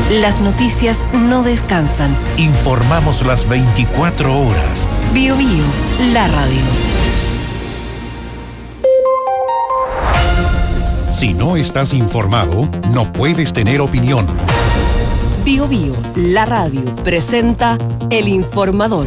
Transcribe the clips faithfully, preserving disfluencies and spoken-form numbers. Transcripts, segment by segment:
Las noticias no descansan. Informamos las veinticuatro horas. Bio Bio, la radio. Si no estás informado, no puedes tener opinión. Bio Bio, la radio, presenta El Informador.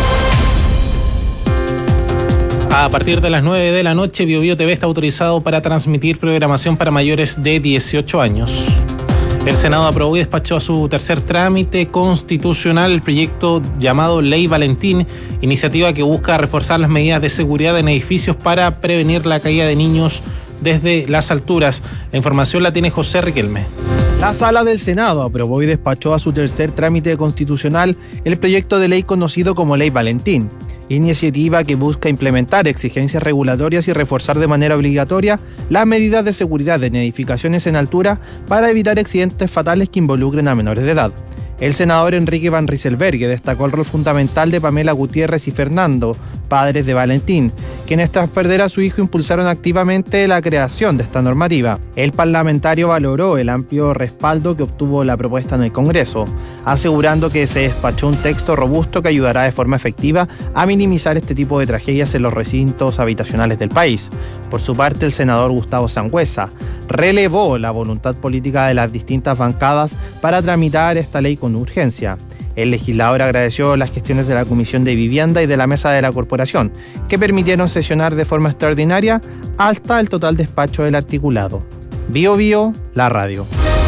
A partir de las nueve de la noche, Bio Bio T V está autorizado para transmitir programación para mayores de dieciocho años. El Senado aprobó y despachó a su tercer trámite constitucional el proyecto llamado Ley Valentín, iniciativa que busca reforzar las medidas de seguridad en edificios para prevenir la caída de niños desde las alturas. La información la tiene José Riquelme. La Sala del Senado aprobó y despachó a su tercer trámite constitucional el proyecto de ley conocido como Ley Valentín, iniciativa que busca implementar exigencias regulatorias y reforzar de manera obligatoria las medidas de seguridad en edificaciones en altura para evitar accidentes fatales que involucren a menores de edad. El senador Enrique Van Rysselberghe destacó el rol fundamental de Pamela Gutiérrez y Fernando, padres de Valentín, quienes tras perder a su hijo impulsaron activamente la creación de esta normativa. El parlamentario valoró el amplio respaldo que obtuvo la propuesta en el Congreso, asegurando que se despachó un texto robusto que ayudará de forma efectiva a minimizar este tipo de tragedias en los recintos habitacionales del país. Por su parte, el senador Gustavo Sangüesa relevó la voluntad política de las distintas bancadas para tramitar esta ley con urgencia. El legislador agradeció las gestiones de la Comisión de Vivienda y de la Mesa de la Corporación, que permitieron sesionar de forma extraordinaria hasta el total despacho del articulado. Bio Bio, la radio.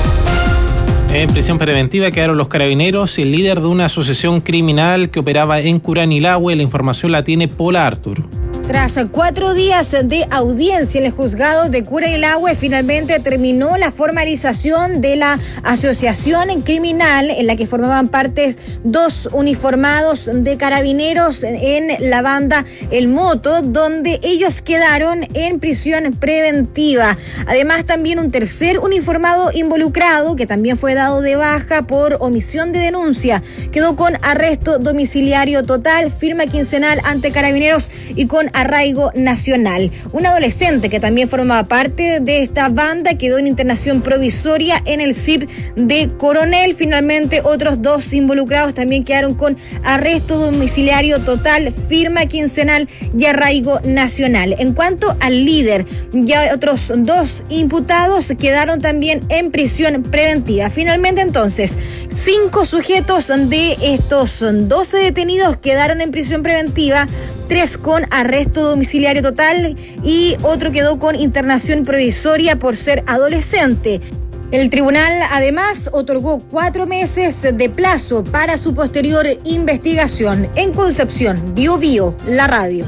En prisión preventiva quedaron los carabineros y el líder de una asociación criminal que operaba en Curanilahue. La información la tiene Paula Artur. Tras cuatro días de audiencia en el juzgado de Curanilahue, finalmente terminó la formalización de la asociación criminal en la que formaban parte dos uniformados de carabineros en la banda El Moto, donde ellos quedaron en prisión preventiva. Además, también un tercer uniformado involucrado, que también fue dado de baja por omisión de denuncia, quedó con arresto domiciliario total, firma quincenal ante carabineros y con arraigo nacional. Un adolescente que también formaba parte de esta banda quedó en internación provisoria en el C I P de Coronel. Finalmente, otros dos involucrados también quedaron con arresto domiciliario total, firma quincenal y arraigo nacional. En cuanto al líder, ya otros dos imputados quedaron también en prisión preventiva. Finalmente, entonces, cinco sujetos de estos doce detenidos quedaron en prisión preventiva, tres con arresto domiciliario total y otro quedó con internación provisoria por ser adolescente. El tribunal además otorgó cuatro meses de plazo para su posterior investigación. En Concepción, Bio Bio, la radio.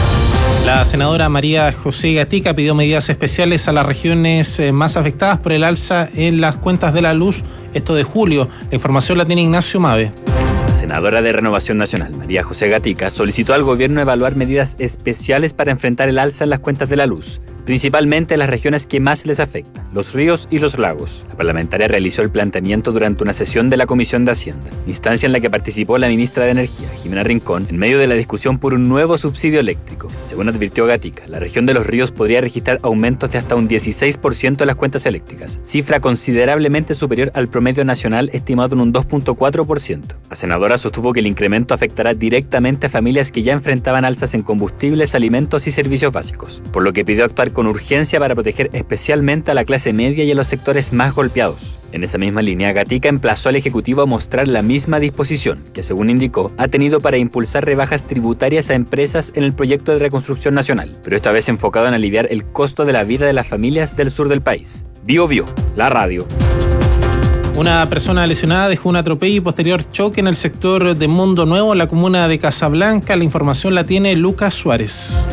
La senadora María José Gatica pidió medidas especiales a las regiones más afectadas por el alza en las cuentas de la luz, esto de julio. La información la tiene Ignacio Mave. La senadora de Renovación Nacional, María José Gatica, solicitó al gobierno evaluar medidas especiales para enfrentar el alza en las cuentas de la luz, principalmente en las regiones que más les afectan, los ríos y los lagos. La parlamentaria realizó el planteamiento durante una sesión de la Comisión de Hacienda, instancia en la que participó la ministra de Energía, Jimena Rincón, en medio de la discusión por un nuevo subsidio eléctrico. Según advirtió Gatica, la región de los ríos podría registrar aumentos de hasta un dieciséis por ciento en las cuentas eléctricas, cifra considerablemente superior al promedio nacional estimado en un dos punto cuatro por ciento. La senadora sostuvo que el incremento afectará directamente a familias que ya enfrentaban alzas en combustibles, alimentos y servicios básicos, por lo que pidió actuar con urgencia para proteger especialmente a la clase media y a los sectores más golpeados. En esa misma línea, Gatica emplazó al Ejecutivo a mostrar la misma disposición que, según indicó, ha tenido para impulsar rebajas tributarias a empresas en el proyecto de reconstrucción nacional, pero esta vez enfocado en aliviar el costo de la vida de las familias del sur del país. Bio Bio, la radio. Una persona lesionada dejó un atropello y posterior choque en el sector de Mundo Nuevo, en la comuna de Casablanca. La información la tiene Lucas Suárez.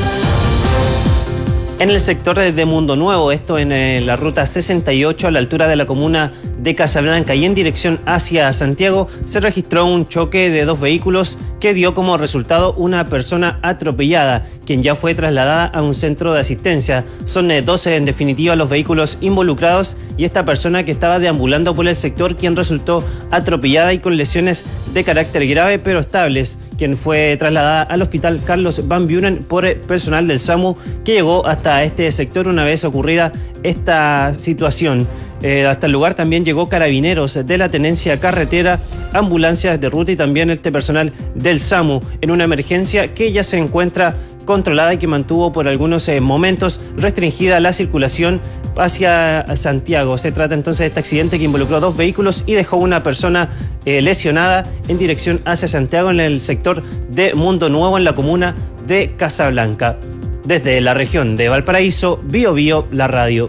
En el sector de Mundo Nuevo, esto en eh, la ruta sesenta y ocho a la altura de la comuna de Casablanca y en dirección hacia Santiago, se registró un choque de dos vehículos que dio como resultado una persona atropellada, quien ya fue trasladada a un centro de asistencia. Son eh, doce en definitiva los vehículos involucrados y esta persona que estaba deambulando por el sector, quien resultó atropellada y con lesiones de carácter grave pero estables, quien fue trasladada al hospital Carlos Van Buren por personal del SAMU que llegó hasta este sector una vez ocurrida esta situación. Eh, hasta el lugar también llegó carabineros de la tenencia carretera, ambulancias de ruta y también este personal del SAMU en una emergencia que ya se encuentra controlada y que mantuvo por algunos eh, momentos restringida la circulación hacia Santiago. Se trata entonces de este accidente que involucró dos vehículos y dejó una persona eh, lesionada en dirección hacia Santiago en el sector de Mundo Nuevo en la comuna de Casablanca. Desde la región de Valparaíso, Bío Bío, la radio.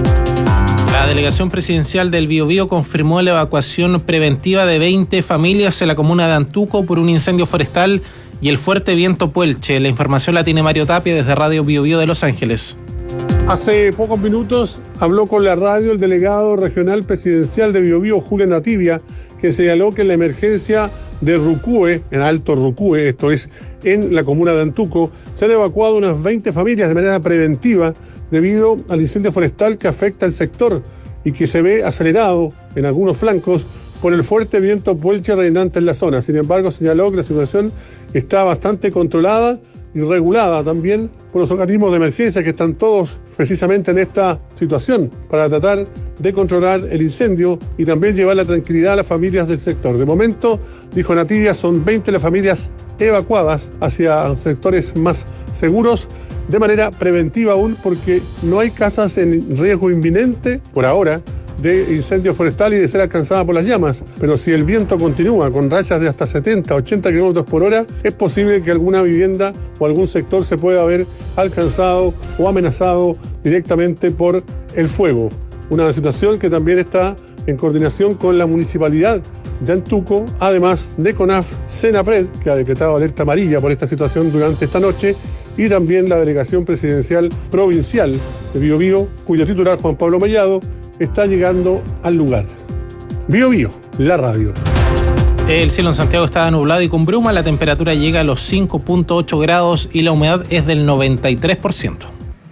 La delegación presidencial del Biobío confirmó la evacuación preventiva de veinte familias en la comuna de Antuco por un incendio forestal y el fuerte viento Puelche. La información la tiene Mario Tapia desde Radio Biobío de Los Ángeles. Hace pocos minutos habló con la radio el delegado regional presidencial de Biobío, Julián Ativia, que señaló que en la emergencia de Rucúe, en Alto Rucúe, esto es en la comuna de Antuco, se han evacuado unas veinte familias de manera preventiva debido al incendio forestal que afecta al sector y que se ve acelerado en algunos flancos por el fuerte viento Puelche reinante en la zona. Sin embargo, señaló que la situación está bastante controlada y regulada también por los organismos de emergencia que están todos precisamente en esta situación para tratar de controlar el incendio y también llevar la tranquilidad a las familias del sector. De momento, dijo Nativia, son veinte las familias evacuadas hacia sectores más seguros de manera preventiva aún, porque no hay casas en riesgo inminente por ahora de incendio forestal y de ser alcanzada por las llamas, pero si el viento continúa con rachas de hasta setenta, ochenta kilómetros por hora, es posible que alguna vivienda o algún sector se pueda haber alcanzado o amenazado directamente por el fuego. Una situación que también está en coordinación con la municipalidad de Antuco, además de CONAF, Senapred, que ha decretado alerta amarilla por esta situación durante esta noche, y también la delegación presidencial provincial de Biobío, cuyo titular, Juan Pablo Mellado, está llegando al lugar. Bío Bío, la radio. El cielo en Santiago está nublado y con bruma, la temperatura llega a los cinco punto ocho grados y la humedad es del noventa y tres por ciento.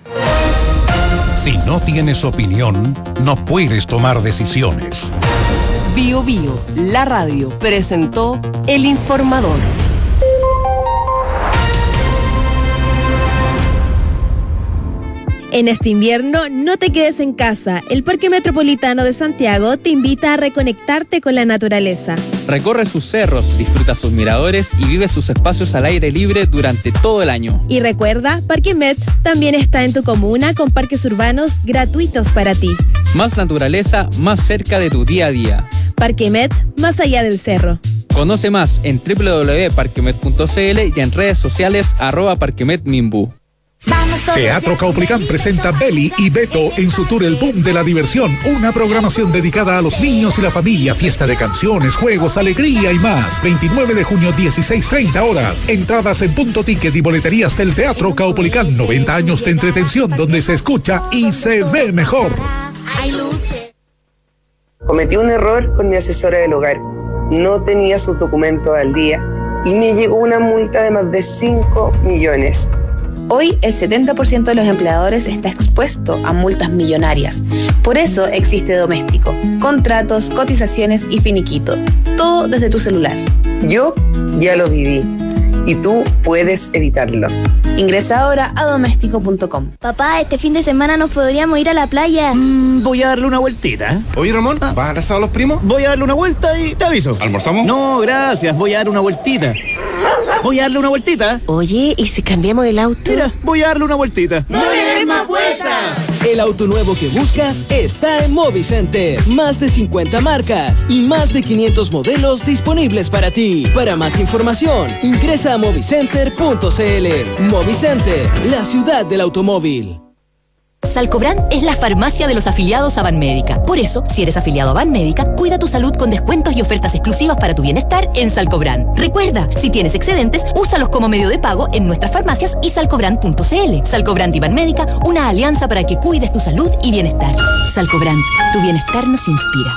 Si no tienes opinión, no puedes tomar decisiones. Bío Bío, la radio, presentó El Informador. En este invierno, no te quedes en casa. El Parque Metropolitano de Santiago te invita a reconectarte con la naturaleza. Recorre sus cerros, disfruta sus miradores y vive sus espacios al aire libre durante todo el año. Y recuerda, Parque Met también está en tu comuna con parques urbanos gratuitos para ti. Más naturaleza, más cerca de tu día a día. Parque Met, más allá del cerro. Conoce más en doble u doble u doble u punto parquemet punto c l y en redes sociales arroba parquemetmimbu. Teatro Caupolicán presenta Beli y Beto en su tour El Boom de la Diversión, una programación dedicada a los niños y la familia, fiesta de canciones, juegos, alegría y más. veintinueve de junio, dieciséis treinta horas. Entradas en Punto Ticket y boleterías del Teatro Caupolicán. noventa años de entretención donde se escucha y se ve mejor. Cometí un error con mi asesora del hogar. No tenía sus documentos al día y me llegó una multa de más de cinco millones. Hoy el setenta por ciento de los empleadores está expuesto a multas millonarias. Por eso existe Doméstico. Contratos, cotizaciones y finiquito. Todo desde tu celular. Yo ya lo viví y tú puedes evitarlo. Ingresa ahora a doméstico punto com. Papá, este fin de semana nos podríamos ir a la playa. Mm, voy a darle una vueltita. Oye, Ramón, ¿vas a abrazar a los primos? Voy a darle una vuelta y te aviso. ¿Almorzamos? No, gracias, voy a darle una vueltita. Voy a darle una vueltita. Oye, ¿y si cambiamos el auto? Mira, voy a darle una vueltita. ¡No le des más vueltas! El auto nuevo que buscas está en Movicenter. Más de cincuenta marcas y más de quinientos modelos disponibles para ti. Para más información, ingresa a movicenter punto c l. Movicenter, la ciudad del automóvil. Salcobran es la farmacia de los afiliados a Banmédica. Por eso, si eres afiliado a Banmédica, cuida tu salud con descuentos y ofertas exclusivas para tu bienestar en Salcobran. Recuerda, si tienes excedentes, úsalos como medio de pago en nuestras farmacias y salcobran punto c l. Salcobran y Banmédica, una alianza para que cuides tu salud y bienestar. Salcobran, tu bienestar nos inspira.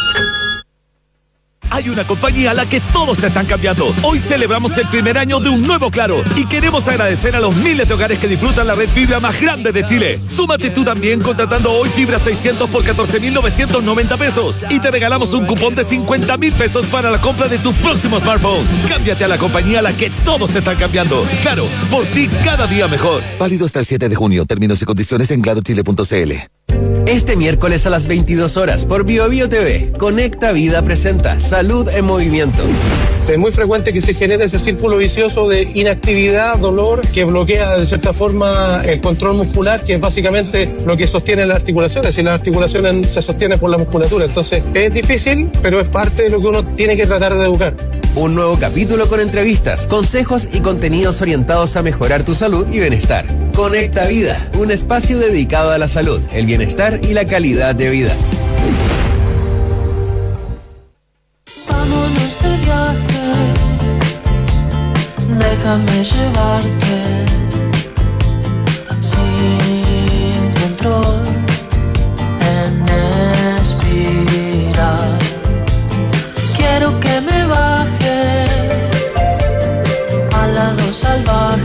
Hay una compañía a la que todos se están cambiando. Hoy celebramos el primer año de un nuevo Claro y queremos agradecer a los miles de hogares que disfrutan la red fibra más grande de Chile. Súmate tú también contratando hoy fibra seiscientos por catorce mil novecientos noventa pesos y te regalamos un cupón de cincuenta mil pesos para la compra de tu próximo smartphone. Cámbiate a la compañía a la que todos se están cambiando. Claro, por ti cada día mejor. Válido hasta el siete de junio. Términos y condiciones en claro chile punto c l. Este miércoles a las veintidós horas por BioBio T V, Conecta Vida presenta Salud en Movimiento. Es muy frecuente que se genere ese círculo vicioso de inactividad, dolor, que bloquea de cierta forma el control muscular, que es básicamente lo que sostiene las articulaciones, y las articulaciones se sostienen por la musculatura. Entonces es difícil, pero es parte de lo que uno tiene que tratar de educar. Un nuevo capítulo con entrevistas, consejos y contenidos orientados a mejorar tu salud y bienestar. Conecta Vida, un espacio dedicado a la salud, el bienestar y la calidad de vida. Vámonos de viaje, déjame llevarte sin control en espiral. Quiero que me bajes al lado salvaje.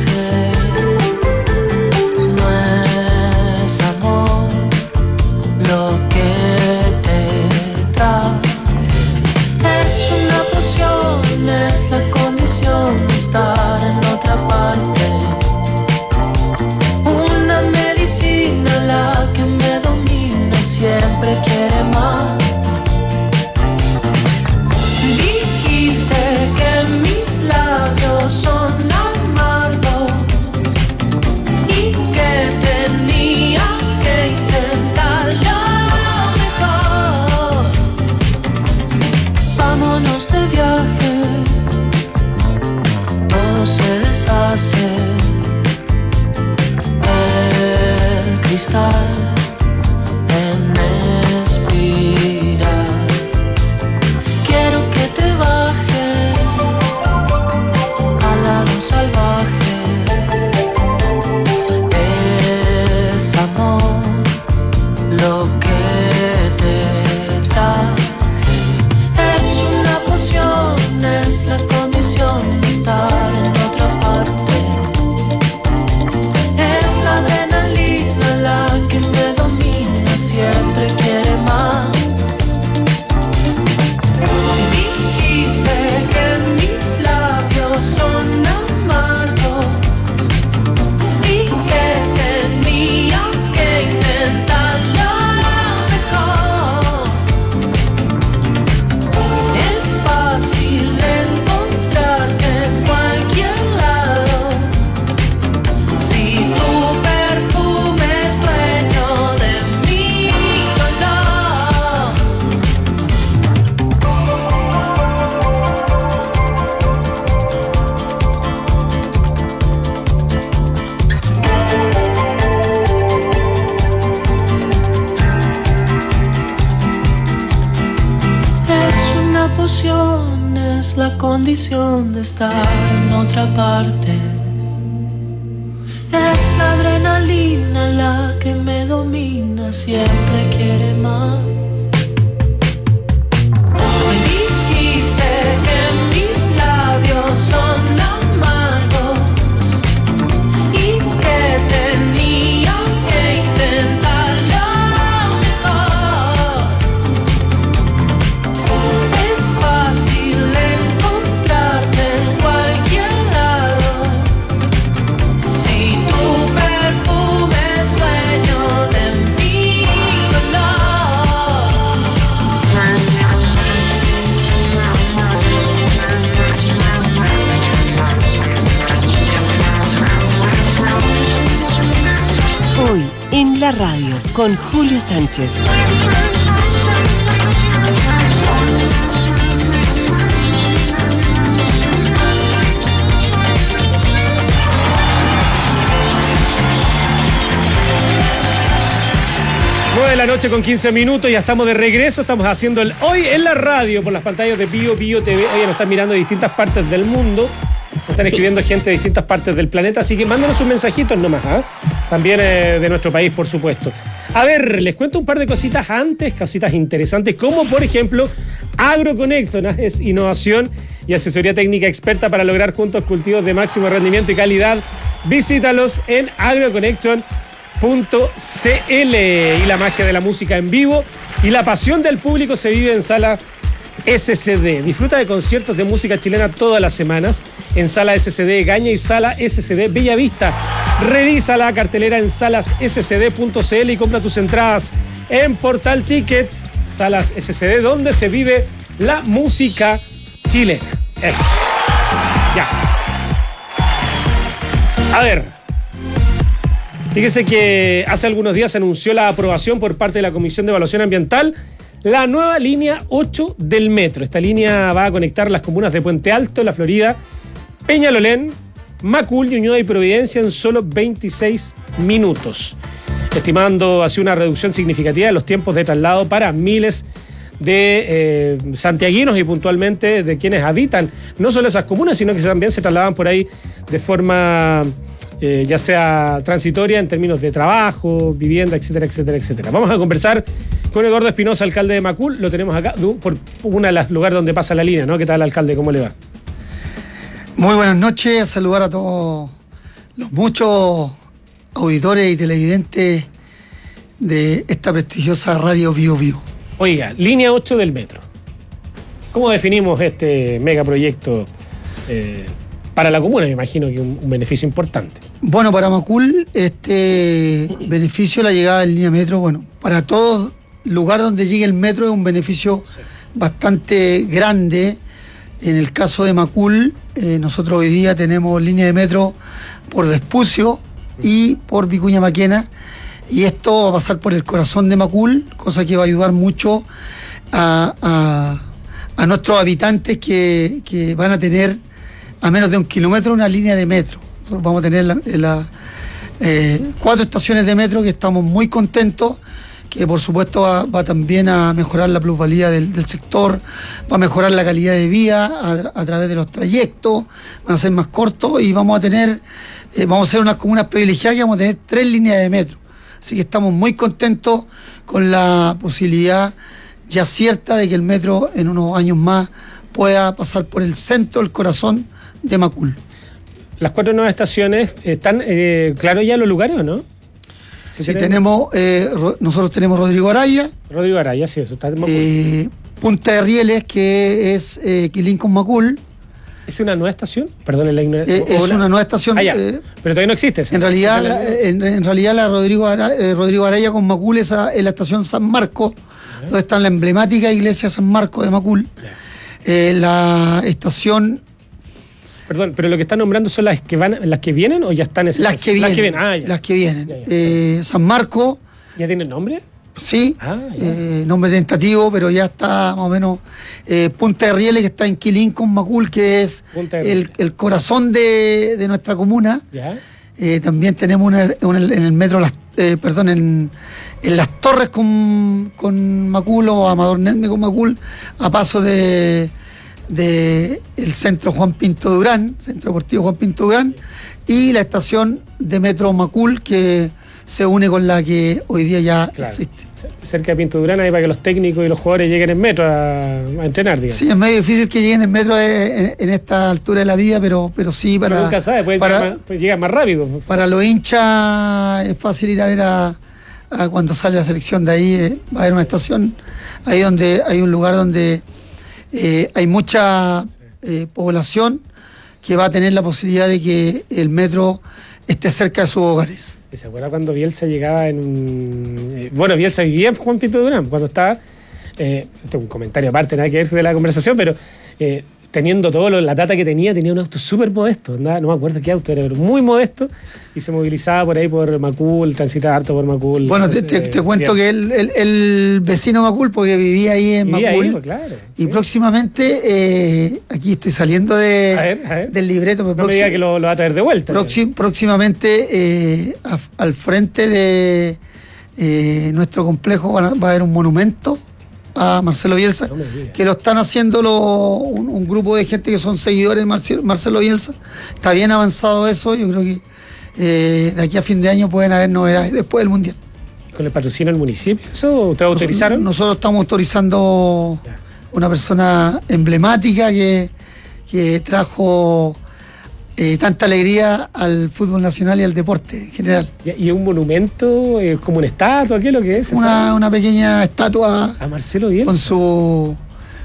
Condición de estar en otra parte. Es la adrenalina la que me domina, siempre quiere más. Dijiste que mis labios son amargos y que tenía que intentarlo mejor. Es fácil Hoy en la radio con Julio Sánchez. nueve de la noche con quince minutos, ya estamos de regreso, estamos haciendo el Hoy en la radio por las pantallas de Bio Bio T V. Hoy nos están mirando de distintas partes del mundo, nos están escribiendo sí. gente de distintas partes del planeta, así que mándenos sus mensajitos nomás, ¿eh? También eh, de nuestro país, por supuesto. A ver, les cuento un par de cositas antes, cositas interesantes, como por ejemplo AgroConnecton, ¿eh? Es innovación y asesoría técnica experta para lograr juntos cultivos de máximo rendimiento y calidad. Visítalos en agroconnecton punto c l. Y la magia de la música en vivo y la pasión del público se vive en Sala S C D. Disfruta de conciertos de música chilena todas las semanas en Sala S C D Gaña y Sala S C D Bellavista. Revisa la cartelera en salas s c d punto c l y compra tus entradas en Portal Tickets. Salas S C D, donde se vive la música chilena. Eso. Ya. A ver. Fíjese que hace algunos días se anunció la aprobación por parte de la Comisión de Evaluación Ambiental la nueva línea ocho del metro. Esta línea va a conectar las comunas de Puente Alto, La Florida, Peñalolén, Macul, Ñuñoa y Providencia en solo veintiséis minutos, estimando así una reducción significativa de los tiempos de traslado para miles de eh, santiaguinos y puntualmente de quienes habitan no solo esas comunas, sino que también se trasladan por ahí de forma eh, ya sea transitoria en términos de trabajo, vivienda, etcétera, etcétera, etcétera. Vamos a conversar con Eduardo Espinosa, alcalde de Macul. Lo tenemos acá por uno de los lugares donde pasa la línea, ¿no? ¿Qué tal, alcalde? ¿Cómo le va? Muy buenas noches, a saludar a todos los muchos auditores y televidentes de esta prestigiosa radio Bio Bio. Oiga, línea ocho del metro. ¿Cómo definimos este megaproyecto eh, para la comuna? Me imagino que un, un beneficio importante. Bueno, para Macul, este beneficio de la llegada de línea metro, bueno, para todo lugar donde llegue el metro es un beneficio sí. bastante grande. En el caso de Macul, eh, nosotros hoy día tenemos línea de metro por Vespucio y por Vicuña Maquena, y esto va a pasar por el corazón de Macul, cosa que va a ayudar mucho a, a, a nuestros habitantes que, que van a tener a menos de un kilómetro una línea de metro. Nosotros vamos a tener la, la, eh, cuatro estaciones de metro que estamos muy contentos, que por supuesto va, va también a mejorar la plusvalía del, del sector, va a mejorar la calidad de vida a, a través de los trayectos, van a ser más cortos y vamos a tener, eh, vamos a ser unas comunas privilegiadas y vamos a tener tres líneas de metro. Así que estamos muy contentos con la posibilidad ya cierta de que el metro en unos años más pueda pasar por el centro, el corazón de Macul. Las cuatro nuevas estaciones, ¿están eh, claros ya los lugares o no? Sí, sí tenemos, eh, ro, nosotros tenemos Rodrigo Araya. Rodrigo Araya, sí, eso está en Macul. Eh, Punta de Rieles, que es eh, Quilín con Macul. ¿Es una nueva estación? Perdón, la ignorancia. Eh, es una... una nueva estación. Ah, eh, pero todavía no existe. En realidad, la, en, en realidad la Rodrigo Araya, eh, Rodrigo Araya con Macul es, a, es la estación San Marcos, ¿eh? Donde está la emblemática iglesia San Marcos de Macul. Eh, la estación... Perdón, pero lo que están nombrando son las que van, las que vienen o ya están esas. Las que vienen. Las que vienen. Ah, ya. Las que vienen. Ya, ya, eh, San Marcos. ¿Ya tiene nombre? Sí, ah, eh, nombre tentativo, pero ya está más o menos. Eh, Punta de Rieles, que está en Quilín con Macul, que es el, el corazón de, de nuestra comuna. ¿Ya? Eh, también tenemos una, una, en el metro, las, eh, perdón, en, en Las Torres con, con Macul o Amador Nende con Macul, a paso de, de el centro Juan Pinto Durán, Centro Deportivo Juan Pinto Durán, y la estación de metro Macul, que se une con la que hoy día ya claro. existe. Cerca de Pinto Durán, ahí para que los técnicos y los jugadores lleguen en metro a, a entrenar, digamos. Sí, es medio difícil que lleguen en metro en, en esta altura de la vida, pero, pero sí para... Pero nunca sabe, puede para, llegar, más, puede llegar más rápido. Para los hinchas es fácil ir a ver a, a cuando sale la selección de ahí, eh, va a haber una estación, ahí donde hay un lugar donde eh, hay mucha eh, población que va a tener la posibilidad de que el metro esté cerca de sus hogares. ¿Se acuerda cuando Bielsa llegaba en un... Eh, bueno, Bielsa vivía en Juan Pinto Durán, cuando estaba... Eh, esto es un comentario aparte, nada que ver de la conversación, pero eh, teniendo todo lo, la data que tenía, tenía un auto súper modesto, ¿no? No me acuerdo qué auto era, pero muy modesto, y se movilizaba por ahí por Macul, transitaba harto por Macul. Bueno, te, te, te cuento Bielsa. que el, el, el vecino Macul, porque vivía ahí en vivía Macul, ahí, pues, claro, y sí. próximamente, eh, aquí estoy saliendo de, a ver, a ver. del libreto, pero no próxim, me diga que lo, lo va a traer de vuelta. Próxim, próximamente, eh, a, al frente de eh, nuestro complejo va a, va a haber un monumento a Marcelo Bielsa, no que lo están haciendo lo, un, un grupo de gente que son seguidores de Marcelo, Marcelo Bielsa. Está bien avanzado eso, yo creo que eh, de aquí a fin de año pueden haber novedades después del Mundial. ¿Con el patrocinio del municipio eso? ¿Ustedes autorizaron? Nosotros estamos autorizando ya. una persona emblemática que, que trajo eh, tanta alegría al fútbol nacional y al deporte en general. ¿Y un monumento? ¿Es como una estatua? ¿Qué es lo que es? Una, una pequeña estatua a Marcelo Bielsa. Con su,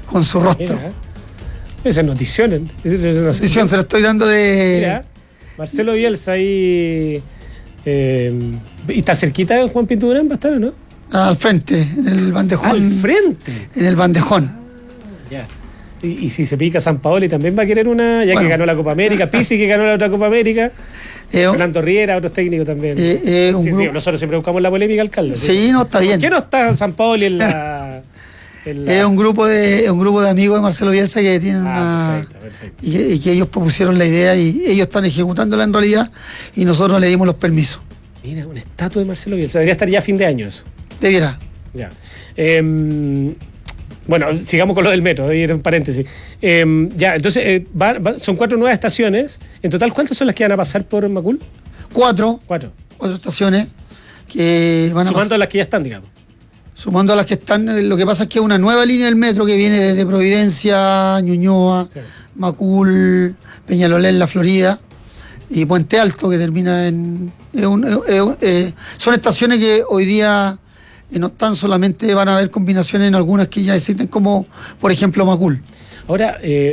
con su rostro. Mira, esa es notición. Esa es notición, se lo estoy dando de... Mira, Marcelo Bielsa ahí... Eh, ¿Y está cerquita de Juan Pinto Durán? ¿Va a estar o no? Al frente, en el bandejón. ¿Al frente? En el bandejón. Ya. Y, y si se pica San Paoli también va a querer una, ya bueno, que ganó la Copa América, Pizzi que ganó la otra Copa América, eh, Fernando Riera, otros técnicos también. Eh, eh, un sí, grupo... digo, nosotros siempre buscamos la polémica, alcalde. Sí, ¿sí? No, está bien. ¿Por qué no está San Paoli en la...? En la... Es un grupo de un grupo de amigos de Marcelo Bielsa que tienen ah, una... Perfecto, perfecto. Y, que, y que ellos propusieron la idea y ellos están ejecutándola en realidad y nosotros le dimos los permisos. Mira, una estatua de Marcelo Bielsa. Debería estar ya a fin de año eso. Debiera. Ya. Eh, bueno, sigamos con lo del metro, de ir en paréntesis. Eh, ya, entonces, eh, va, va, son cuatro nuevas estaciones. En total, ¿cuántas son las que van a pasar por Macul? Cuatro. Cuatro. Cuatro estaciones que van a Sumando a las que ya están, digamos. Sumando a las que están, lo que pasa es que es una nueva línea del metro que viene desde Providencia, Ñuñoa, sí. Macul, Peñalolén, La Florida y Puente Alto, que termina en... Eh, un, eh, eh, son estaciones que hoy día eh, no están solamente, van a haber combinaciones en algunas que ya existen, como por ejemplo Macul. Ahora, eh,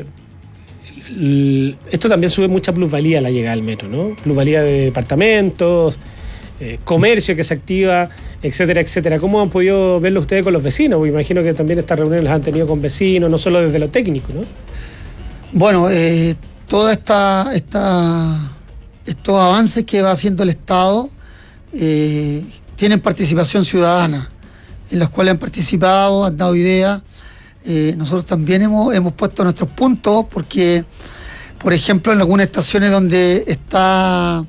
l- esto también sube mucha plusvalía a la llegada al metro, ¿no? Plusvalía de departamentos, eh, comercio que se activa, etcétera, etcétera. ¿Cómo han podido verlo ustedes con los vecinos? Porque imagino que también estas reuniones las han tenido con vecinos, no solo desde lo técnico, ¿no? Bueno, eh, toda esta... esta estos avances que va haciendo el Estado eh, tienen participación ciudadana, en las cuales han participado, han dado ideas. Eh, nosotros también hemos, hemos puesto nuestros puntos, porque, por ejemplo, en algunas estaciones donde está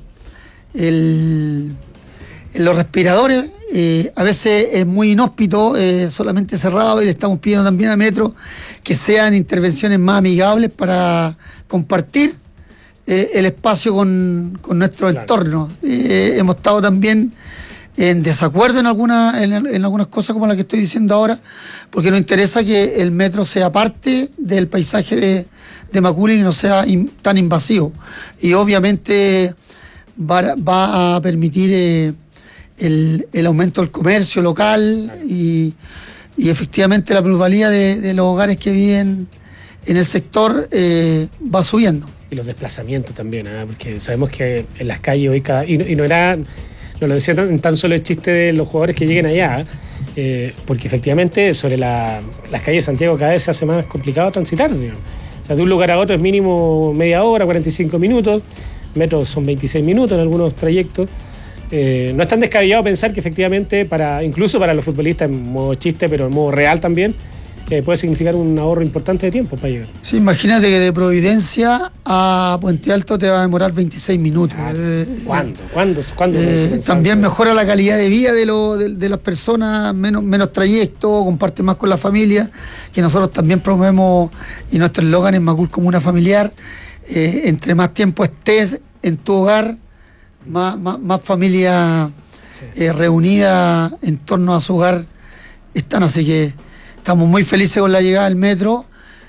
el, en los respiradores, eh, a veces es muy inhóspito, eh, solamente cerrado, y le estamos pidiendo también a Metro que sean intervenciones más amigables para compartir el espacio con, con nuestro claro. entorno. Eh, hemos estado también en desacuerdo en, alguna, en, en algunas cosas como las que estoy diciendo ahora, porque nos interesa que el metro sea parte del paisaje de, de Macul y que no sea in, tan invasivo. Y obviamente va, va a permitir eh, el, el aumento del comercio local claro. y, y efectivamente la plusvalía de, de los hogares que viven en el sector eh, va subiendo. Y los desplazamientos también, ¿eh? Porque sabemos que en las calles hoy cada... Y no, y no era... No lo decía tan, tan solo el chiste de los jugadores que lleguen allá, eh, porque efectivamente sobre la, las calles de Santiago cada vez se hace más complicado transitar, digamos. O sea, de un lugar a otro es mínimo media hora, cuarenta y cinco minutos, metros son veintiséis minutos en algunos trayectos. Eh, no es tan descabellado pensar que efectivamente, para incluso para los futbolistas en modo chiste, pero en modo real también, Eh, puede significar un ahorro importante de tiempo para llegar. Sí, imagínate que de Providencia a Puente Alto te va a demorar veintiséis minutos. Claro. Eh, ¿Cuándo? ¿Cuándo? ¿Cuándo eh, también mejora la calidad de vida de, lo, de, de las personas, menos, menos trayecto, comparte más con la familia, que nosotros también promovemos, y nuestro eslogan es Macul Comuna Familiar. Eh, entre más tiempo estés en tu hogar, más, más, más familia eh, reunida en torno a su hogar están, así que estamos muy felices con la llegada del metro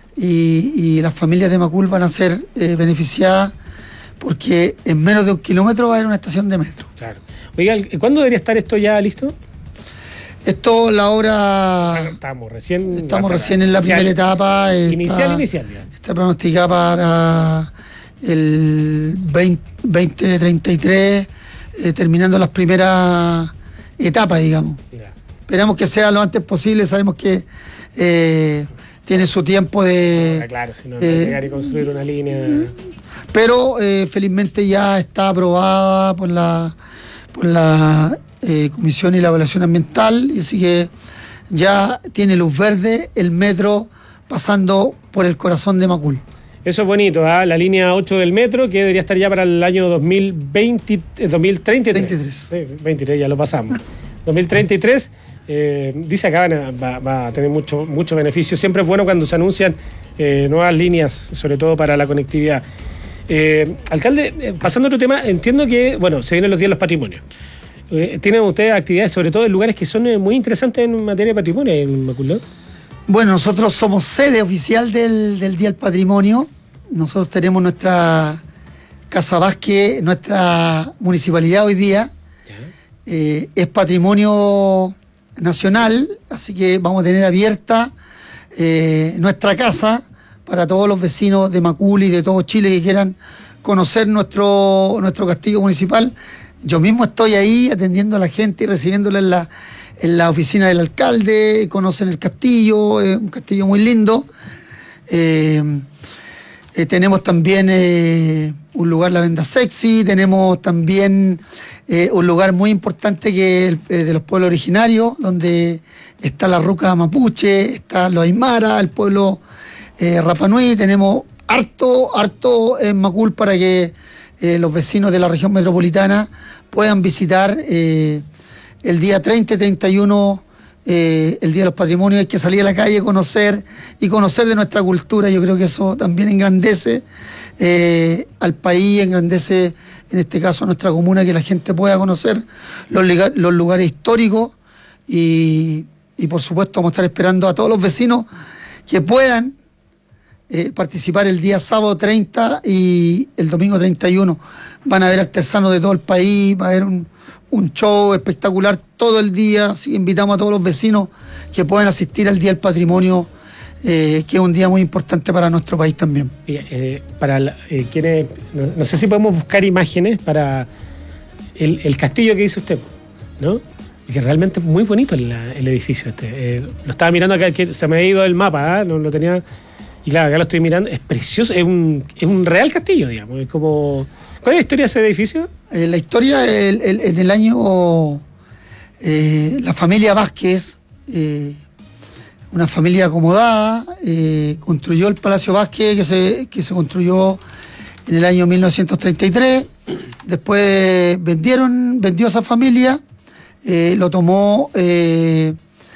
y, y las familias de Macul van a ser eh, beneficiadas porque en menos de un kilómetro va a haber una estación de metro. Claro. Oiga, ¿cuándo debería estar esto ya listo? Esto, la hora... Bueno, estamos recién... Estamos recién en la inicial, primera etapa. Inicial, está, inicial. Ya. Está pronosticada para el veinte treinta y tres, eh, terminando las primeras etapas, digamos. Ya. Esperamos que sea lo antes posible, sabemos que eh, tiene su tiempo de... No, claro, si no, no eh, llegar y construir una línea... Pero eh, felizmente ya está aprobada por la, por la eh, Comisión y la Evaluación Ambiental, y así que ya tiene luz verde el metro pasando por el corazón de Macul. Eso es bonito, ¿eh? La línea ocho del metro, que debería estar ya para el año dos mil veinte, dos mil treinta y tres. veintitrés. Sí, veintitrés, ya lo pasamos. dos mil treinta y tres, eh, dice acá va, va a tener mucho, mucho beneficio. Siempre es bueno cuando se anuncian eh, nuevas líneas, sobre todo para la conectividad. Eh, alcalde, eh, pasando a otro tema, entiendo que, bueno, se vienen los días de los patrimonios. Eh, ¿Tienen ustedes actividades, sobre todo en lugares que son eh, muy interesantes en materia de patrimonio en Macul, ¿no? Bueno, nosotros somos sede oficial del, del Día del Patrimonio. Nosotros tenemos nuestra Casa Vázquez, nuestra municipalidad hoy día. Eh, es patrimonio nacional, así que vamos a tener abierta eh, nuestra casa para todos los vecinos de Macul y de todo Chile que quieran conocer nuestro, nuestro castillo municipal. Yo mismo estoy ahí atendiendo a la gente y recibiéndola en la, en la oficina del alcalde. Conocen el castillo, es un castillo muy lindo. Eh, eh, tenemos también eh, un lugar, La Venda Sexy. Tenemos también eh, un lugar muy importante que es el, eh, de los pueblos originarios, donde está la ruca mapuche, está los aymara, el pueblo eh, Rapa Nui. Tenemos harto, harto en Macul para que Eh, los vecinos de la región metropolitana puedan visitar eh, el día treinta y treinta y uno, eh, el Día de los Patrimonios. Hay que salir a la calle, conocer y conocer de nuestra cultura. Yo creo que eso también engrandece eh, al país, engrandece en este caso a nuestra comuna, que la gente pueda conocer los, los lugares históricos y, y por supuesto vamos a estar esperando a todos los vecinos que puedan Eh, participar el día sábado treinta y el domingo treinta y uno. Van a haber artesanos de todo el país, va a haber un, un show espectacular todo el día. Así que invitamos a todos los vecinos que puedan asistir al Día del Patrimonio, eh, que es un día muy importante para nuestro país también. Eh, para la, eh, quienes, no, no sé si podemos buscar imágenes para el, el castillo que dice usted, ¿no? Que realmente es muy bonito el, el edificio este. Eh, lo estaba mirando acá, que se me ha ido el mapa, ¿eh? No lo tenía. Y claro, acá lo estoy mirando, es precioso, es un, es un real castillo, digamos. Es como. ¿Cuál es la historia de ese edificio? Eh, la historia, el, el, en el año. Eh, la familia Vázquez, eh, una familia acomodada, eh, construyó el Palacio Vázquez, que se, que se construyó en el año mil novecientos treinta y tres. Después vendieron, vendió esa familia, eh, lo tomó eh,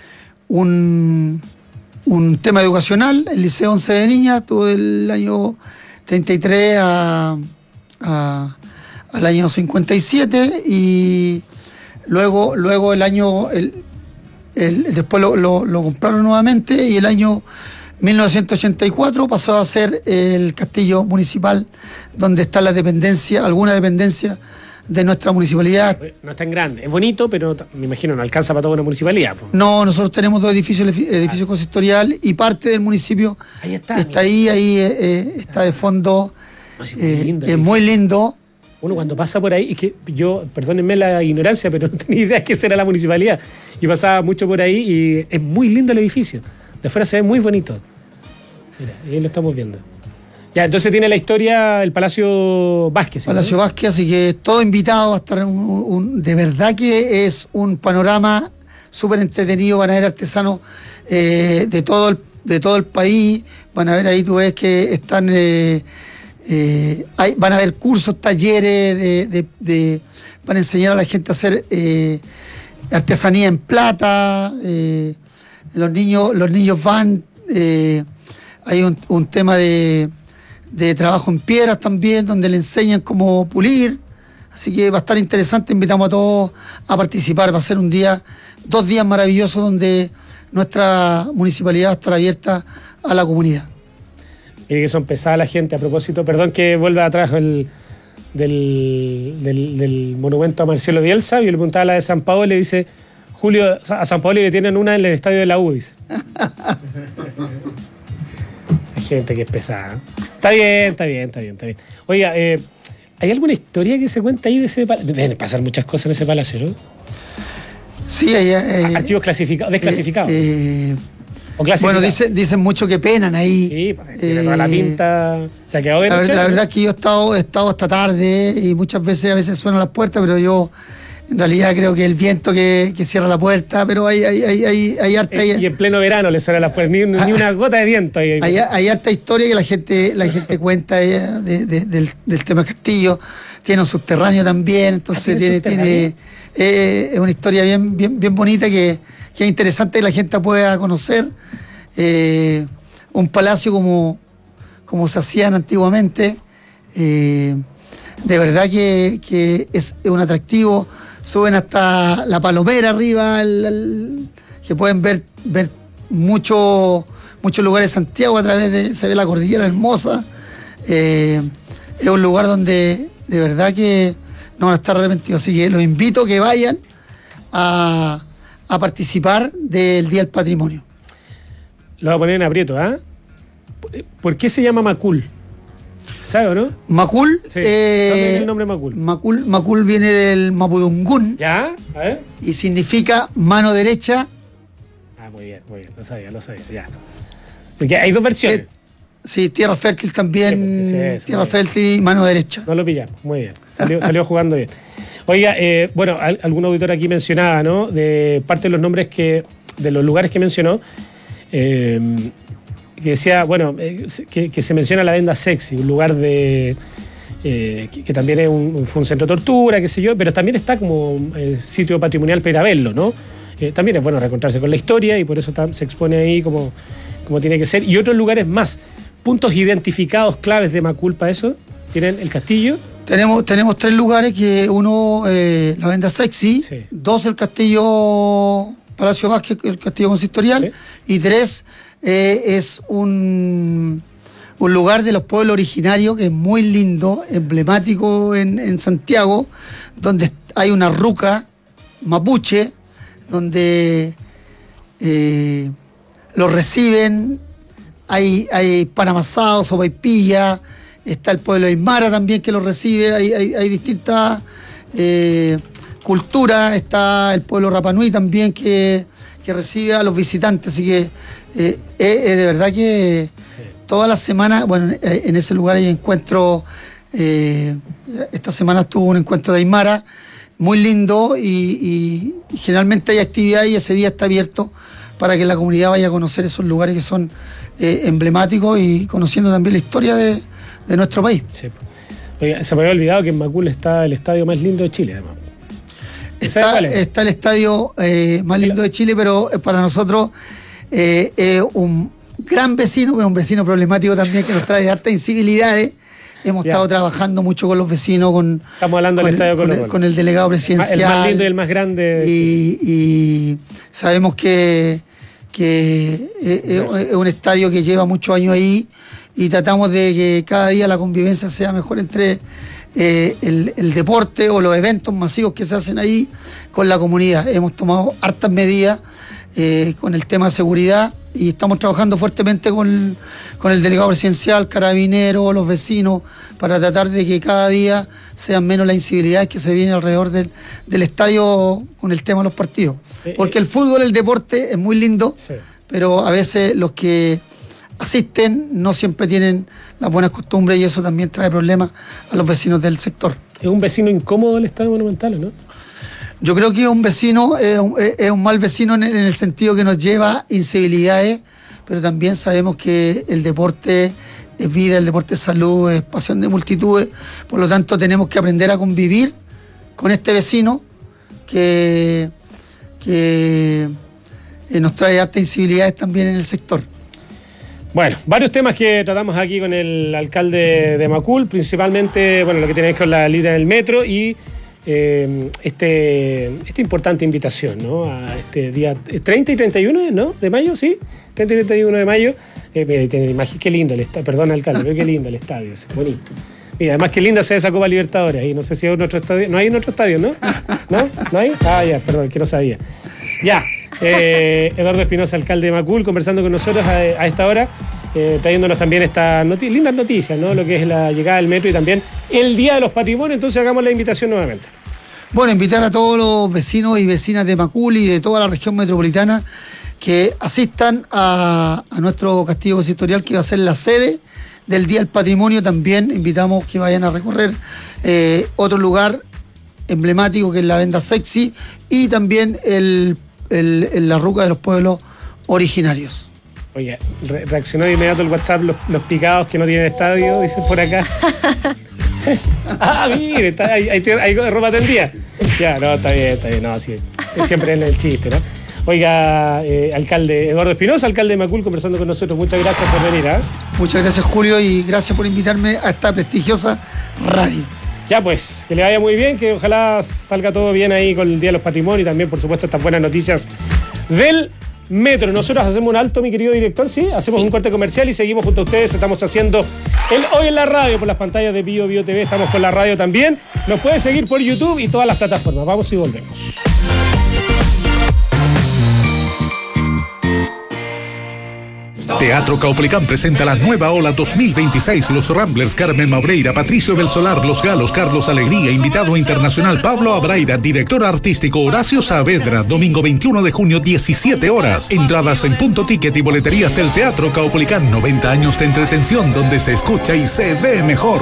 un. un tema educacional, el Liceo once de Niñas, tuvo del año treinta y tres a, a, al año cincuenta y siete y luego, luego el año, el, el, después lo, lo, lo compraron nuevamente y el año mil novecientos ochenta y cuatro pasó a ser el castillo municipal donde está la dependencia, alguna dependencia de nuestra municipalidad. No es tan grande, es bonito, pero me imagino no alcanza para toda una municipalidad. Pues. No, nosotros tenemos dos edificios, el edificio consistorial y parte del municipio ahí está, está ahí, ahí eh, está de fondo. No, sí, muy eh, lindo, es muy lindo. Uno cuando pasa por ahí, es que yo, perdónenme la ignorancia, pero no tenía idea que será la municipalidad. Yo pasaba mucho por ahí y es muy lindo el edificio. De afuera se ve muy bonito. Mira, ahí lo estamos viendo. Ya, entonces tiene la historia el Palacio Vázquez. ¿sí? Palacio Vázquez, así que todo invitado a estar. Un, un, de verdad que es un panorama súper entretenido. Van a ver artesanos eh, de, todo el, de todo el país. Van a ver ahí, tú ves que están. Eh, eh, hay, van a haber cursos, talleres, de, de, de, van a enseñar a la gente a hacer eh, artesanía en plata. Eh, los, niños, los niños van. Eh, hay un, un tema de. de trabajo en piedras también, donde le enseñan cómo pulir. Así que va a estar interesante, invitamos a todos a participar. Va a ser un día, dos días maravillosos donde nuestra municipalidad estará abierta a la comunidad. Mire que son pesadas la gente, a propósito, perdón que vuelva atrás el, del, del, del monumento a Marcelo Bielsa, yo le preguntaba a la de San Paolo y le dice, Julio, a San Paolo le tienen una en el estadio de la U, dice. Gente que es pesada. Está bien, está bien, está bien, está bien. Oiga, eh, ¿hay alguna historia que se cuenta ahí de ese palacio? Deben pasar muchas cosas en ese palacio, ¿no? Sí, hay... Eh, archivos clasificados, desclasificados. Eh, eh, o clasificados. Bueno, dicen, dicen mucho que penan ahí. Sí, pues, tiene toda la pinta. Se ha quedado de la, noche, la ¿no? verdad es que yo he estado, he estado hasta tarde y muchas veces a veces suenan las puertas, pero yo... En realidad creo que el viento que, que cierra la puerta, pero hay, hay, hay, hay, hay harta... Y, y en pleno verano le suena la puerta, ni, ni una gota de viento. Hay, hay, hay harta historia que la gente, la gente cuenta de, de, de, del, del tema Castillo. Tiene un subterráneo también, entonces tiene, tiene eh, es una historia bien, bien, bien bonita que, que es interesante que la gente pueda conocer. Eh, un palacio como, como se hacían antiguamente. Eh, de verdad que, que es un atractivo. Suben hasta la Palomera arriba, el, el, que pueden ver, ver muchos muchos lugares de Santiago a través de, se ve la cordillera hermosa. Eh, es un lugar donde de verdad que no van a estar arrepentidos. Así que los invito a que vayan a, a participar del Día del Patrimonio. lo voy a poner en aprieto, ¿ah? ¿eh? ¿Por qué se llama Macul? ¿Sabe o no? Macul. Sí. Eh, ¿Dónde viene el nombre Macul? Macul, Macul viene del mapudungún. ¿Ya? A ver. Y significa mano derecha. Ah, muy bien, muy bien. Lo sabía, lo sabía, ya. Porque hay dos versiones. Eh, sí, tierra fértil también. Sí, sí, eso, tierra fértil y mano derecha. No lo pillamos, muy bien. Salió, salió jugando bien. Oiga, eh, bueno, al, algún auditor aquí mencionaba, ¿no? De parte de los nombres que, de los lugares que mencionó, eh, que decía, bueno, eh, que, que se menciona la Venda Sexy, un lugar de eh, que, que también es un, fue un centro de tortura, qué sé yo, pero también está como eh, sitio patrimonial para ir a verlo, ¿no? Eh, también es bueno reencontrarse con la historia y por eso tam, se expone ahí como, como tiene que ser. Y otros lugares más, puntos identificados claves de Macul para eso, tienen el castillo. Tenemos, tenemos tres lugares, que uno, eh, la Venda Sexy, sí. Dos, el castillo Palacio Vázquez, el castillo consistorial, sí. Y tres, eh, es un, un lugar de los pueblos originarios que es muy lindo, emblemático en, en Santiago, donde hay una ruca mapuche, donde eh, los reciben, hay, hay pan amasado, sopaipilla. Está el pueblo aymara también que lo recibe, hay, hay, hay distintas eh, culturas, está el pueblo Rapanui también que, que recibe a los visitantes, así que eh, eh, de verdad que sí. Todas las semanas, bueno, en ese lugar hay encuentros, eh, esta semana estuvo un encuentro de aymara, muy lindo, y, y, y generalmente hay actividad y ese día está abierto para que la comunidad vaya a conocer esos lugares que son eh, emblemáticos y conociendo también la historia de de nuestro país. Sí. Oiga, se me había olvidado que en Macul está el estadio más lindo de Chile, además. Está, está el estadio eh, más lindo de Chile, pero para nosotros es eh, un gran vecino, pero un vecino problemático también que nos trae hartas incivilidades. Hemos ya. estado trabajando mucho con los vecinos, con, Estamos hablando con, del estadio con, el, con el delegado presidencial. El más lindo y el más grande. Y, y sabemos que, que es, es un estadio que lleva muchos años ahí, y tratamos de que cada día la convivencia sea mejor entre eh, el, el deporte o los eventos masivos que se hacen ahí con la comunidad. Hemos tomado hartas medidas eh, con el tema de seguridad y estamos trabajando fuertemente con, con el delegado presidencial, carabineros, los vecinos, para tratar de que cada día sean menos las incivilidades que se vienen alrededor del, del estadio con el tema de los partidos. Porque el fútbol, el deporte es muy lindo, sí. Pero a veces los que asisten no siempre tienen las buenas costumbres y eso también trae problemas a los vecinos del sector. ¿Es un vecino incómodo el Estadio Monumental o no? Yo creo que es un vecino, es un, es un mal vecino en el sentido que nos lleva incivilidades, pero también sabemos que el deporte es vida, el deporte es salud, es pasión de multitudes, por lo tanto tenemos que aprender a convivir con este vecino que, que nos trae hartas incivilidades también en el sector. Bueno, varios temas que tratamos aquí con el alcalde de Macul, principalmente, bueno, lo que tiene que ver con la línea del metro y eh, este, esta importante invitación, ¿no? A este día treinta y treinta y uno, ¿no? De mayo, ¿sí? treinta y treinta y uno de mayo. Eh, mira, qué lindo el estadio, perdón, alcalde, pero qué lindo el estadio, es bonito. Mira, además qué linda se ve esa Copa Libertadores ahí, no sé si hay otro estadio, no hay en otro estadio, ¿no? ¿No? ¿No hay? Ah, ya, perdón, que no sabía. Ya. Eh, Eduardo Espinosa, alcalde de Macul, conversando con nosotros a, a esta hora, eh, trayéndonos también estas noti- lindas noticias, ¿no? Lo que es la llegada del metro y también el Día de los Patrimonios. Entonces hagamos la invitación nuevamente. Bueno, invitar a todos los vecinos y vecinas de Macul y de toda la región metropolitana que asistan a, a nuestro castillo consistorial, que va a ser la sede del Día del Patrimonio. También invitamos que vayan a recorrer eh, otro lugar emblemático que es la Venda Sexy y también el El, el, la ruca de los pueblos originarios. Oye, re- reaccionó de inmediato el WhatsApp, los, los picados que no tienen estadio, dicen por acá. Ah, mire, está, hay, hay, hay ropa tendida. Ya, no, está bien, está bien, no, así siempre en el chiste, ¿no? Oiga, eh, alcalde Eduardo Espinosa, alcalde de Macul, conversando con nosotros. Muchas gracias por venir, ¿eh? Muchas gracias, Julio, y gracias por invitarme a esta prestigiosa radio. Ya pues, que le vaya muy bien, que ojalá salga todo bien ahí con el Día de los Patrimonios y también, por supuesto, estas buenas noticias del metro. Nosotros hacemos un alto, mi querido director, ¿sí? Hacemos sí. un corte comercial y seguimos junto a ustedes. Estamos haciendo el Hoy en la Radio por las pantallas de Bio Bio T V. Estamos con la radio también. Nos puede seguir por YouTube y todas las plataformas. Vamos y volvemos. Teatro Caupolicán presenta la nueva ola dos mil veintiséis. Los Ramblers, Carmen Maureira, Patricio del Solar, Los Galos, Carlos Alegría, invitado internacional Pablo Abraira, director artístico Horacio Saavedra, domingo veintiuno de junio, diecisiete horas. Entradas en Punto Ticket y boleterías del Teatro Caupolicán. noventa años de entretención donde se escucha y se ve mejor.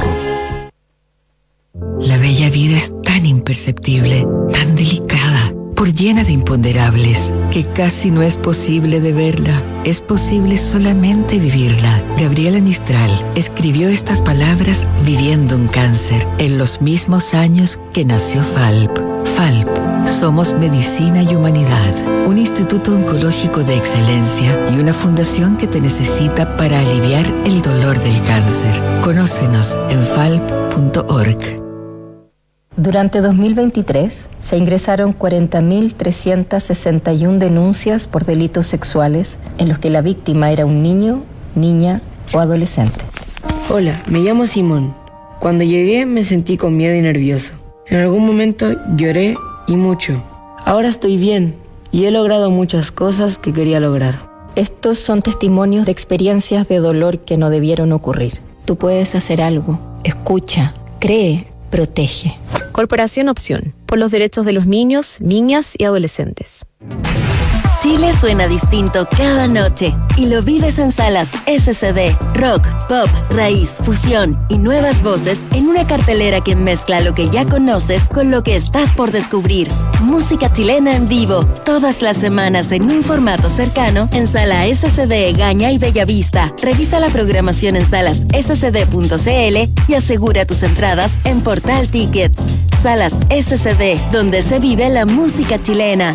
La bella vida es tan imperceptible, tan delicada, por llena de imponderables, que casi no es posible de verla. Es posible solamente vivirla. Gabriela Mistral escribió estas palabras viviendo un cáncer, en los mismos años que nació Falp. Falp, somos medicina y humanidad, un instituto oncológico de excelencia y una fundación que te necesita para aliviar el dolor del cáncer. Conócenos en falp punto org. Durante dos mil veintitrés se ingresaron cuarenta mil trescientas sesenta y una denuncias por delitos sexuales en los que la víctima era un niño, niña o adolescente. Hola, me llamo Simón. Cuando llegué me sentí con miedo y nervioso. En algún momento lloré y mucho. Ahora estoy bien y he logrado muchas cosas que quería lograr. Estos son testimonios de experiencias de dolor que no debieron ocurrir. Tú puedes hacer algo. Escucha, cree, protege. Corporación Opción, por los derechos de los niños, niñas y adolescentes. Chile suena distinto cada noche y lo vives en salas S C D, rock, pop, raíz, fusión y nuevas voces en una cartelera que mezcla lo que ya conoces con lo que estás por descubrir. Música chilena en vivo, todas las semanas en un formato cercano en Sala S C D, Gaña y Bellavista. Revisa la programación en salas s c d punto c l y asegura tus entradas en Portal Tickets. Salas S C D, donde se vive la música chilena.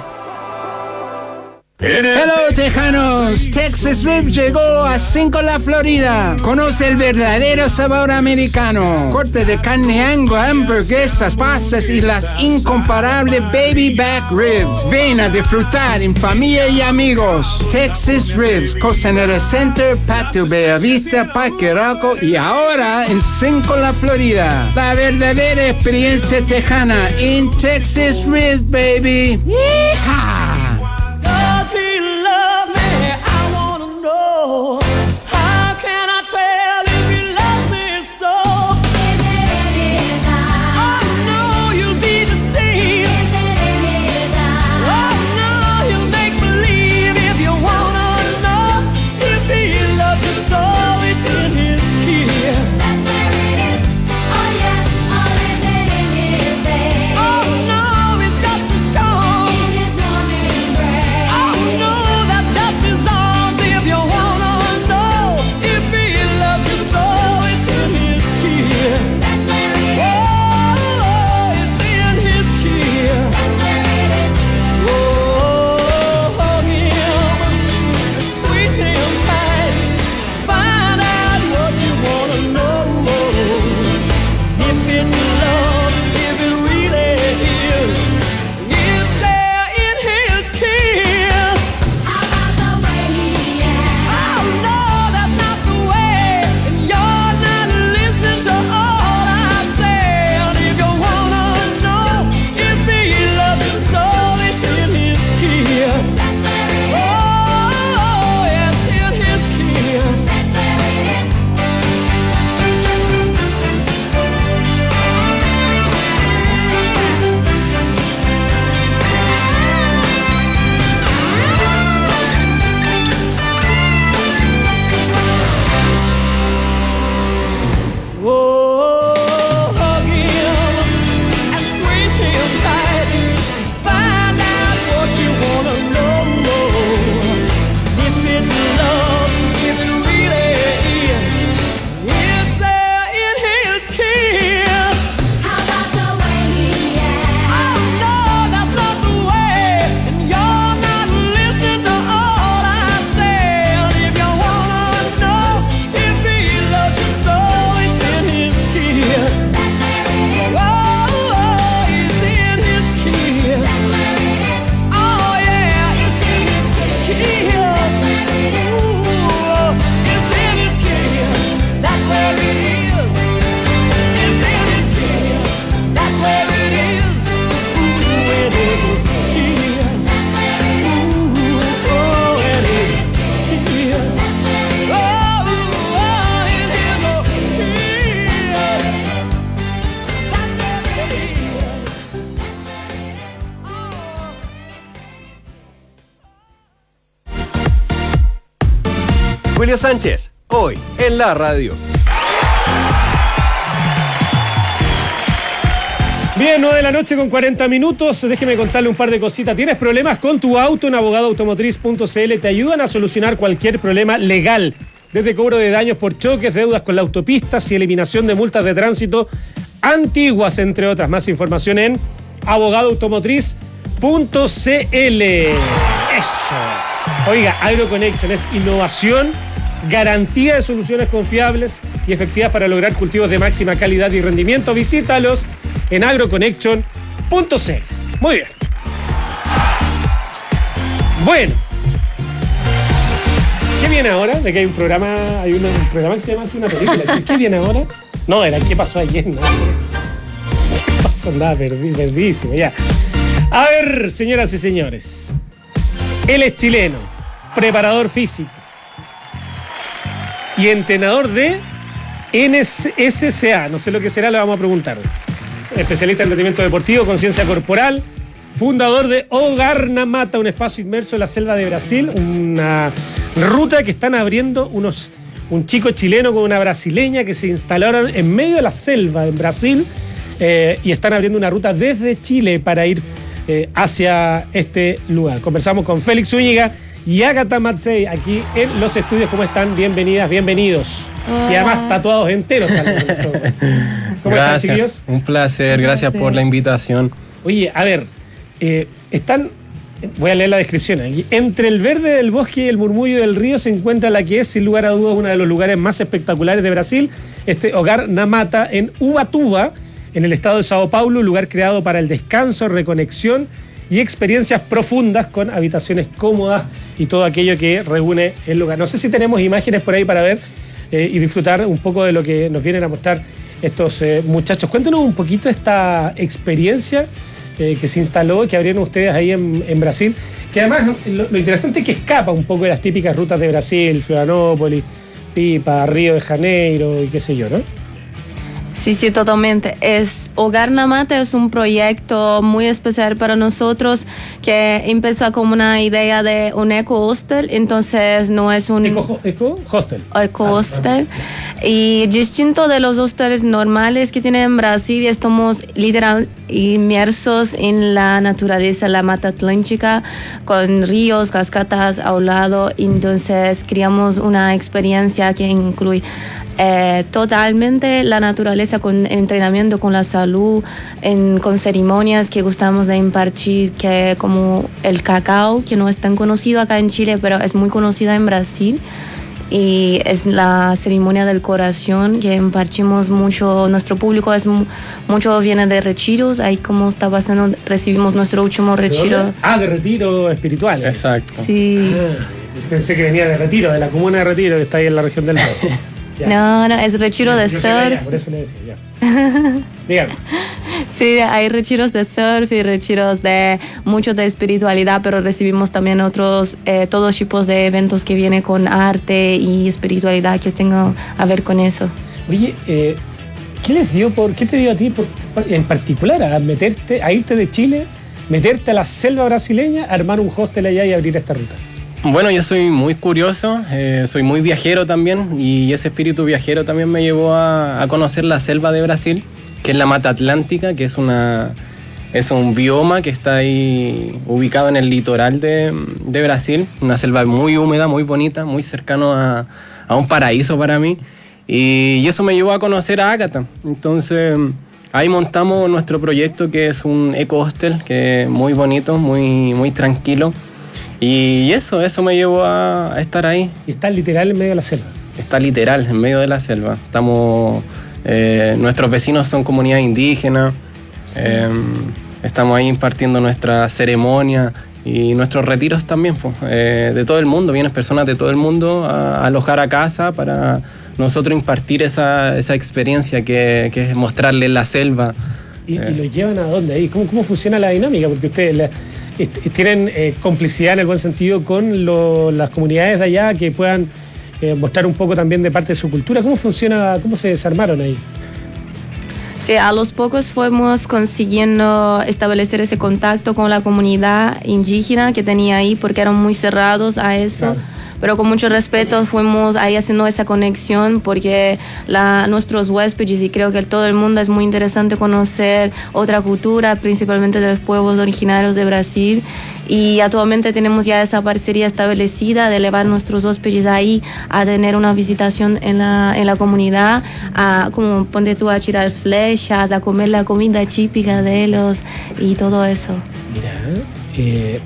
Hello Tejanos, Texas Rib llegó a Cinco La Florida. Conoce el verdadero sabor americano. Corte de carne Angus, hamburguesas, pastas y las incomparables baby back ribs. Ven a disfrutar en familia y amigos. Texas Ribs, Costanera Center, Patio Bellavista, Parque Arauco y ahora en Cinco La Florida. La verdadera experiencia tejana en Texas Ribs, baby. ¡Yeehaw! How can I tell if he loves me so? Oh no, you'll be deceived. Oh no, you'll make believe if you wanna know if he loves you so. It's in his kiss. That's where it is. Oh yeah, or is it in his face? Oh no, it's just as strong in his warmth. William Sánchez, hoy en la radio. Bien, nueve de la noche con cuarenta minutos. Déjeme contarle un par de cositas. ¿Tienes problemas con tu auto? En abogado automotriz punto c l te ayudan a solucionar cualquier problema legal. Desde cobro de daños por choques, deudas con la autopista y eliminación de multas de tránsito antiguas, entre otras. Más información en abogado automotriz punto c l. Eso. Oiga, AgroConnection es innovación, garantía de soluciones confiables y efectivas para lograr cultivos de máxima calidad y rendimiento. Visítalos en agroconnection punto c l. Muy bien. Bueno. ¿Qué viene ahora? De que hay un programa, hay un, un programa que se llama así, una película. ¿Qué viene ahora? No, era ¿qué pasó ayer? No, ¿qué pasó? Nada, perdí, perdísimo, ya. A ver, señoras y señores. Él es chileno, preparador físico y entrenador de N S C A. No sé lo que será, le vamos a preguntar. Especialista en entrenamiento deportivo, conciencia corporal, fundador de Hogar na Mata, un espacio inmerso en la selva de Brasil, una ruta que están abriendo unos, un chico chileno con una brasileña que se instalaron en medio de la selva en Brasil eh, y están abriendo una ruta desde Chile para ir eh, hacia este lugar. Conversamos con Félix Zúñiga y Ágata Matsei aquí en los estudios. ¿Cómo están? Bienvenidas, bienvenidos. Hola. Y además tatuados enteros. ¿Cómo gracias, están, chiquillos? Un placer, gracias por la invitación. Oye, a ver, eh, están, voy a leer la descripción aquí. Entre el verde del bosque y el murmullo del río se encuentra la que es, sin lugar a dudas, uno de los lugares más espectaculares de Brasil, este Hogar na Mata en Ubatuba, en el estado de Sao Paulo, un lugar creado para el descanso, reconexión y experiencias profundas con habitaciones cómodas y todo aquello que reúne el lugar. No sé si tenemos imágenes por ahí para ver eh, y disfrutar un poco de lo que nos vienen a mostrar estos eh, muchachos. Cuéntenos un poquito esta experiencia eh, que se instaló, que abrieron ustedes ahí en, en Brasil, que además lo, lo interesante es que escapa un poco de las típicas rutas de Brasil, Florianópolis, Pipa, Río de Janeiro y qué sé yo, ¿no? Sí, sí, totalmente. Es, Hogar na Mata es un proyecto muy especial para nosotros que empezó como una idea de un eco-hostel, entonces no es un... ¿Eco, eco hostel? Eco-hostel. Y distinto de los hosteles normales que tienen en Brasil, estamos literal inmersos en la naturaleza, la mata atlántica, con ríos, cascadas a un lado, entonces creamos una experiencia que incluye Eh, totalmente la naturaleza con entrenamiento, con la salud, en, con ceremonias que gustamos de impartir, que como el cacao, que no es tan conocido acá en Chile, pero es muy conocida en Brasil. Y es la ceremonia del corazón que impartimos mucho. Nuestro público es mucho viene de retiros. Ahí como está pasando, recibimos nuestro último retiro. Ah, de retiro espiritual. Exacto. Sí. Ah, pensé que venía de Retiro, de la comuna de Retiro, que está ahí en la región del Norte. Ya. No, no, es retiro de Yo surf. allá, por eso le decía, ya. Dígame. Sí, hay retiros de surf y retiros de mucho de espiritualidad, pero recibimos también otros, eh, todos tipos de eventos que vienen con arte y espiritualidad que tengan a ver con eso. Oye, eh, ¿qué les dio por, qué te dio a ti por, en particular a meterte, a irte de Chile, meterte a la selva brasileña, armar un hostel allá y abrir esta ruta? Bueno, yo soy muy curioso, eh, soy muy viajero también y ese espíritu viajero también me llevó a, a conocer la selva de Brasil, que es la Mata Atlántica, que es, una, es un bioma que está ahí ubicado en el litoral de, de Brasil, una selva muy húmeda, muy bonita, muy cercano a, a un paraíso para mí, y, y eso me llevó a conocer a Ágata. Entonces ahí montamos nuestro proyecto, que es un eco-hostel, que es muy bonito, muy, muy tranquilo. Y eso, eso me llevó a, a estar ahí. ¿Y está literal en medio de la selva? Está literal en medio de la selva. Estamos, eh, nuestros vecinos son comunidades indígenas. Sí. Eh, estamos ahí impartiendo nuestra ceremonia y nuestros retiros también, pues, eh, de todo el mundo. Vienen personas de todo el mundo a, a alojar a casa para nosotros impartir esa, esa experiencia que, que es mostrarles la selva. ¿Y, eh. ¿Y lo llevan a dónde ahí? ¿Cómo, cómo funciona la dinámica? Porque ustedes... La... ¿Tienen eh, complicidad en el buen sentido con lo, las comunidades de allá que puedan eh, mostrar un poco también de parte de su cultura? ¿Cómo funciona, cómo se desarmaron ahí? Sí, a los pocos fuimos consiguiendo establecer ese contacto con la comunidad indígena que tenía ahí, porque eran muy cerrados a eso. Claro. pero con mucho respeto fuimos ahí haciendo esa conexión porque la, nuestros huéspedes y creo que todo el mundo es muy interesante conocer otra cultura, principalmente de los pueblos originarios de Brasil. Y actualmente tenemos ya esa parcería establecida de llevar nuestros huéspedes ahí a tener una visitación en la, en la comunidad, a como ponte tú a tirar flechas, a comer la comida típica de ellos y todo eso. Mira, eh,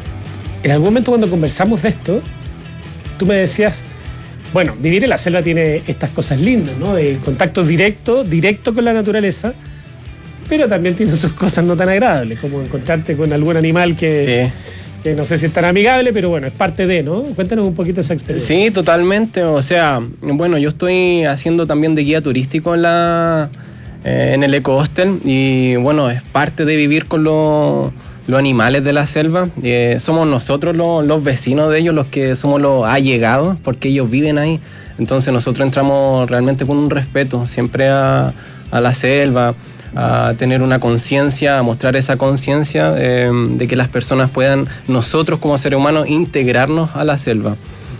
en algún momento cuando conversamos de esto, tú me decías, bueno, vivir en la selva tiene estas cosas lindas, ¿no? El contacto directo, directo con la naturaleza, pero también tiene sus cosas no tan agradables, como encontrarte con algún animal que, sí. que no sé si es tan amigable, pero bueno, es parte de, ¿no? Cuéntanos un poquito esa experiencia. Sí, totalmente. O sea, bueno, yo estoy haciendo también de guía turístico en la eh, en el Eco Hostel y bueno, es parte de vivir con los, los animales de la selva. Eh, somos nosotros los, los vecinos de ellos los que somos los allegados, porque ellos viven ahí. Entonces nosotros entramos realmente con un respeto siempre a, a la selva, a tener una conciencia, a mostrar esa conciencia eh, de que las personas puedan, nosotros como seres humanos, integrarnos a la selva.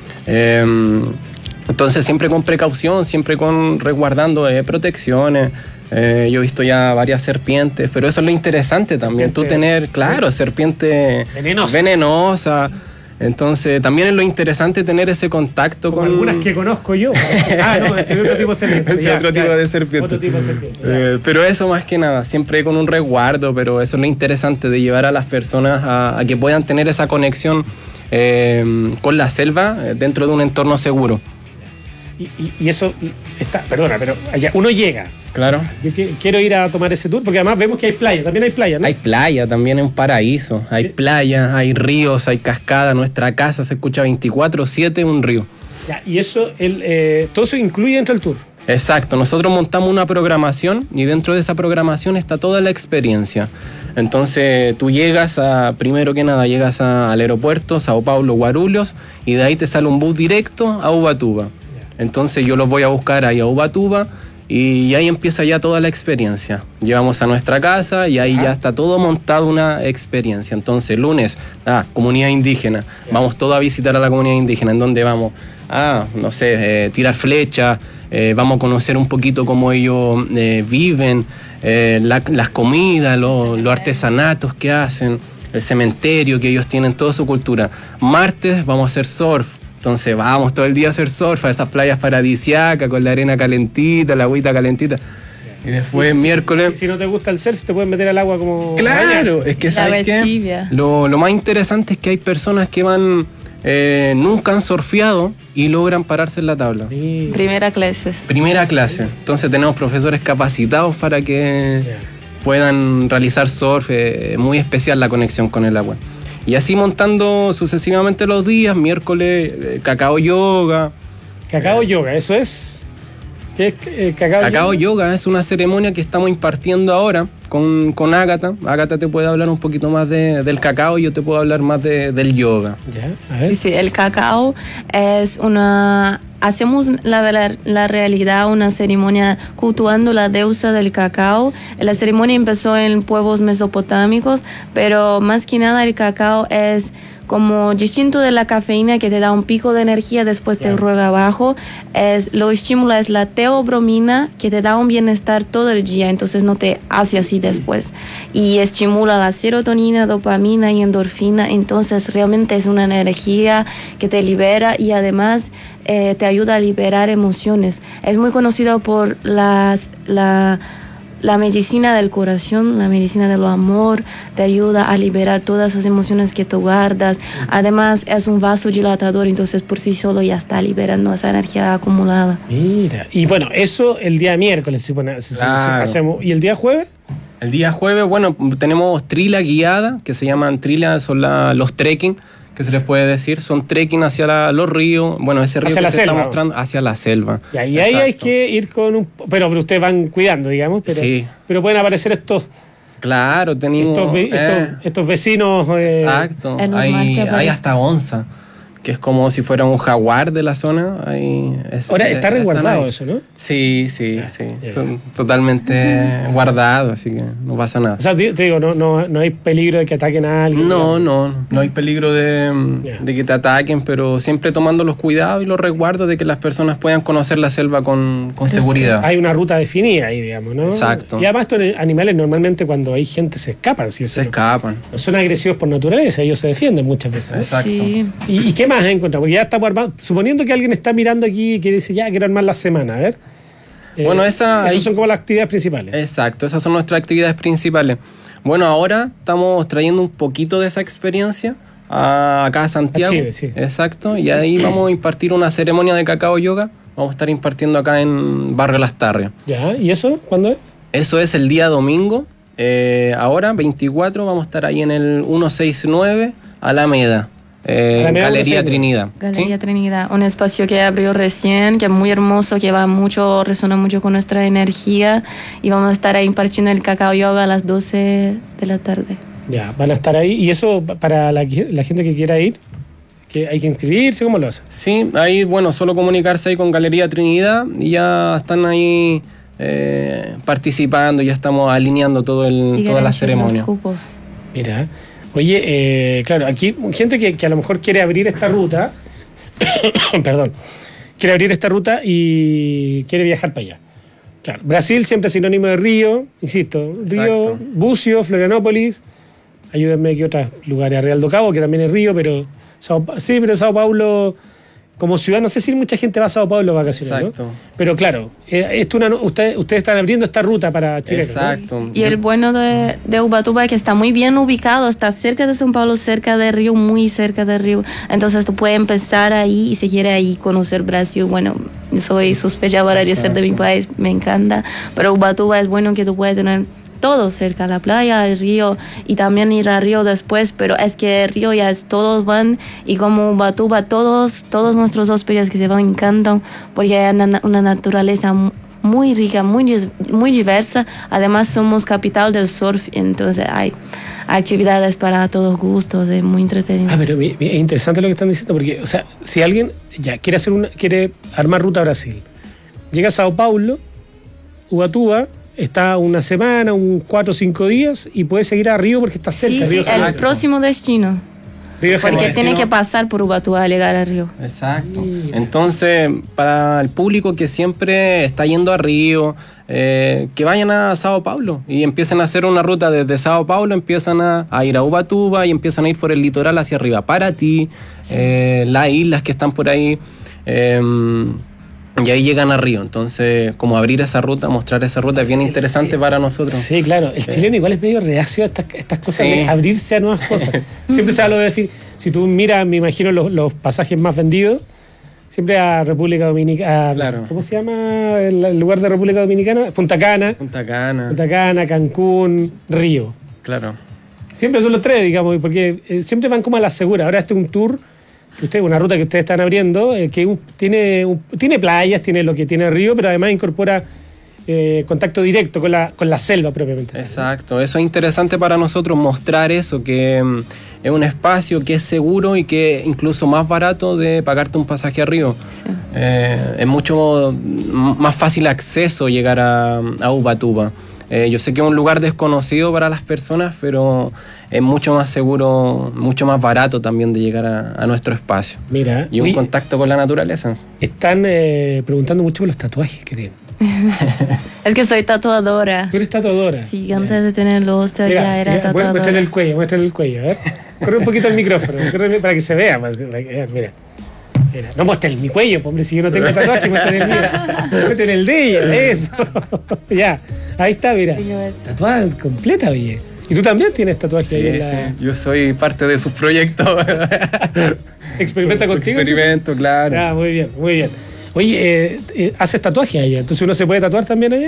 Eh, entonces siempre con precaución, siempre con resguardando eh, protecciones. Eh, yo he visto ya varias serpientes, pero eso es lo interesante también, tú tener, claro, serpiente venenosa. venenosa. Entonces, también es lo interesante tener ese contacto Como con... algunas que conozco yo. Ah, no, este es otro tipo de serpiente. Es ya, otro ya, tipo de serpiente. Otro tipo de serpiente. Eh, pero eso más que nada, siempre con un resguardo, pero eso es lo interesante de llevar a las personas a, a que puedan tener esa conexión eh, con la selva eh, dentro de un entorno seguro. Y, y, y eso está, perdona, pero allá uno llega. Claro. Yo que, quiero ir a tomar ese tour porque además vemos que hay playa, también hay playa, ¿no? Hay playa, también es un paraíso. Hay playa, hay ríos, hay cascadas. Nuestra casa se escucha veinticuatro siete un río. Ya, y eso, el, eh, todo eso incluye dentro del tour. Exacto, nosotros montamos una programación y dentro de esa programación está toda la experiencia. Entonces tú llegas a, primero que nada, llegas a, al aeropuerto Sao Paulo, Guarulhos, y de ahí te sale un bus directo a Ubatuba. Entonces yo los voy a buscar ahí a Ubatuba y ahí empieza ya toda la experiencia. Llevamos a nuestra casa y ahí ya está todo montado, una experiencia. Entonces lunes, ah, comunidad indígena, vamos todos a visitar a la comunidad indígena. ¿En dónde vamos? Ah, no sé, eh, tirar flechas, eh, vamos a conocer un poquito cómo ellos eh, viven, eh, la, las comidas, lo, los artesanatos que hacen, el cementerio que ellos tienen, toda su cultura. Martes vamos a hacer surf. Entonces vamos todo el día a hacer surf a esas playas paradisíacas con la arena calentita, la agüita calentita. Y después y si, miércoles... Y si no te gusta el surf, te pueden meter al agua como... Claro, es que ¿sabes qué? Lo, lo más interesante es que hay personas que van... Eh, nunca han surfeado y logran pararse en la tabla. Sí. Primera clase. Primera clase. Entonces tenemos profesores capacitados para que yeah. puedan realizar surf. Eh, muy especial la conexión con el agua. Y así montando sucesivamente los días, miércoles, eh, cacao yoga. Cacao yoga, eso es... ¿Qué es eh, cacao, cacao yoga? yoga es una ceremonia que estamos impartiendo ahora con, con Ágata. Ágata te puede hablar un poquito más de, del cacao y yo te puedo hablar más de, del yoga. Ya, a ver. Sí, sí, el cacao es una... Hacemos la, la, la realidad una ceremonia cultuando la diosa del cacao. La ceremonia empezó en pueblos mesopotámicos, pero más que nada el cacao es como distinto de la cafeína que te da un pico de energía, después te ruega abajo. Es, lo estimula es la teobromina que te da un bienestar todo el día, entonces no te hace así después. Y estimula la serotonina, dopamina y endorfina, entonces realmente es una energía que te libera y además eh, te ayuda a liberar emociones. Es muy conocido por las... la La medicina del corazón, la medicina del amor, te ayuda a liberar todas esas emociones que tú guardas. Además, es un vasodilatador, entonces por sí solo ya está liberando esa energía acumulada. Mira, y bueno, eso el día miércoles, si, bueno, si, claro. si hacemos. ¿Y el día jueves? El día jueves, bueno, tenemos trila guiada, que se llaman trila, son la, los trekking, que se les puede decir, son trekking hacia la, los ríos, bueno, ese río hacia que la se selva. está mostrando hacia la selva. Y ahí, ahí hay que ir con un... Pero, pero ustedes van cuidando, digamos, pero, sí. pero pueden aparecer estos... Claro, tenemos... Estos, ve, eh, estos, estos vecinos... Eh, exacto, hay, hay hasta onza. que es como si fuera un jaguar de la zona. Ahí es, Ahora está resguardado ahí. eso, ¿no? Sí, sí, sí. T- Totalmente guardado, así que no pasa nada. O sea, te te digo, no, no, no hay peligro de que ataquen a alguien. No, no, no hay peligro de, de que te ataquen, pero siempre tomando los cuidados y los resguardos de que las personas puedan conocer la selva con, con seguridad. Hay una ruta definida ahí, digamos, ¿no? Exacto. Y además estos animales normalmente cuando hay gente se escapan. Si se escapan. No son agresivos por naturaleza, ellos se defienden muchas veces, ¿no? Exacto. ¿Y, ¿Y qué más has encontrado? Porque ya estamos armando, suponiendo que alguien está mirando aquí y que dice, ya, quiero armar la semana, a ver. Eh, Bueno, esa, esas ahí- son como las actividades principales. Exacto, esas son nuestras actividades principales. Bueno, ahora estamos trayendo un poquito de esa experiencia a, acá a Santiago. A Chile, sí. Exacto, y ahí vamos a impartir una ceremonia de cacao yoga. Vamos a estar impartiendo acá en Barrio Las Tarrias. Ya, ¿y eso? ¿Cuándo es? Eso es el día domingo. Eh, ahora, veinticuatro, vamos a estar ahí en el ciento sesenta y nueve Alameda. Eh, Alameda Galería ciento sesenta y nueve. Trinidad. Galería Trinidad, un espacio que abrió recién, que es muy hermoso, que va mucho, resuena mucho con nuestra energía, y vamos a estar ahí impartiendo el cacao yoga a las doce de la tarde. Ya, van a estar ahí. ¿Y eso para la, la gente que quiera ir? ¿Que hay que inscribirse? ¿Cómo lo hace? Sí, ahí, bueno, solo comunicarse ahí con Galería Trinidad y ya están ahí eh, participando, ya estamos alineando todo el, toda la ceremonia. Mira, oye, eh, claro, aquí gente que, que a lo mejor quiere abrir esta ruta, perdón, quiere abrir esta ruta y quiere viajar para allá. Claro, Brasil siempre es sinónimo de Río, insisto, Río, Exacto. Bucio, Florianópolis, ayúdenme que otros lugares, Real do Cabo, que también es Río, pero Sao, Pa- sí, pero Sao Paulo como ciudad, no sé si mucha gente va a Sao Paulo a vacacionar, ¿no? Exacto. Pero claro, eh, esto una, usted, ustedes están abriendo esta ruta para Chile. Exacto. Y el bueno de, de Ubatuba es que está muy bien ubicado, está cerca de São Paulo, cerca de Río, muy cerca de Río. Entonces tú puedes empezar ahí y si quieres ahí conocer Brasil. Bueno, soy sospechadora de ser de mi país, me encanta. Pero Ubatuba es bueno que tú puedes tener todo cerca, la playa, el río, y también ir al río después, pero es que el río ya es, todos van, y como Ubatuba, todos, todos nuestros hóspedes que se van encantan, porque hay una, una naturaleza mu- muy rica, muy, dis- muy diversa, además somos capital del surf, entonces hay actividades para todos gustos, es muy entretenido. Ah, pero mi- mi- es interesante lo que están diciendo, porque, o sea, si alguien ya quiere hacer una, quiere armar ruta a Brasil, llega a Sao Paulo, Ubatuba, está una semana, un cuatro o cinco días, y puede seguir a Río porque está cerca. Sí, Río sí, de el Janeiro. próximo destino. Río de Porque Janeiro. tiene que pasar por Ubatuba a llegar a Río. Exacto. Entonces, para el público que siempre está yendo a Río, eh, que vayan a Sao Paulo y empiecen a hacer una ruta desde Sao Paulo, empiezan a, a ir a Ubatuba y empiezan a ir por el litoral hacia arriba. Paraty, eh, las islas que están por ahí. eh, Y ahí llegan a Río. Entonces, como abrir esa ruta, mostrar esa ruta es bien interesante para nosotros. Sí, claro. El chileno igual es medio reacio a estas, estas cosas Sí. de abrirse a nuevas cosas. Siempre se habla de decir, si tú miras, me imagino, los, los pasajes más vendidos, siempre a República Dominicana. Claro. ¿Cómo se llama el, el lugar de República Dominicana? Punta Cana. Punta Cana. Punta Cana, Cancún, Río. Claro. Siempre son los tres, digamos, porque eh, siempre van como a la segura. Ahora este es un tour, que usted, una ruta que ustedes están abriendo, eh, que un- tiene, un- tiene playas, tiene lo que tiene Río, pero además incorpora eh, contacto directo con la, con la selva propiamente. Exacto, eso es interesante para nosotros, mostrar eso, que mm, es un espacio que es seguro y que incluso más barato de pagarte un pasaje a Río. Eh, es mucho m- más fácil acceso llegar a, a Ubatuba. Eh, yo sé que es un lugar desconocido para las personas, pero es mucho más seguro, mucho más barato también de llegar a, a nuestro espacio. Mira, Y un oye, contacto con la naturaleza. están eh, preguntando mucho por los tatuajes que tienen. Es que soy tatuadora. ¿Tú eres tatuadora? Sí, antes de tenerlo usted Mira, ya era mira, tatuadora. muéstrale el cuello, muéstrale el cuello, a ver. Corre un poquito el micrófono, corre para que se vea. para que- para que- Mira. Mira, no muestren mi cuello, hombre, si yo no tengo tatuaje, muestren el mío. Muestren el de ella, eso. Ya, ahí está, mira. Tatuada completa, oye. Y tú también tienes tatuaje ahí en Sí, la... sí, yo soy parte de sus proyectos. ¿Experimenta contigo? Experimento, claro. Ah, muy bien, muy bien. Oye, eh, eh, ¿haces tatuaje allá? Entonces uno se puede tatuar también allá.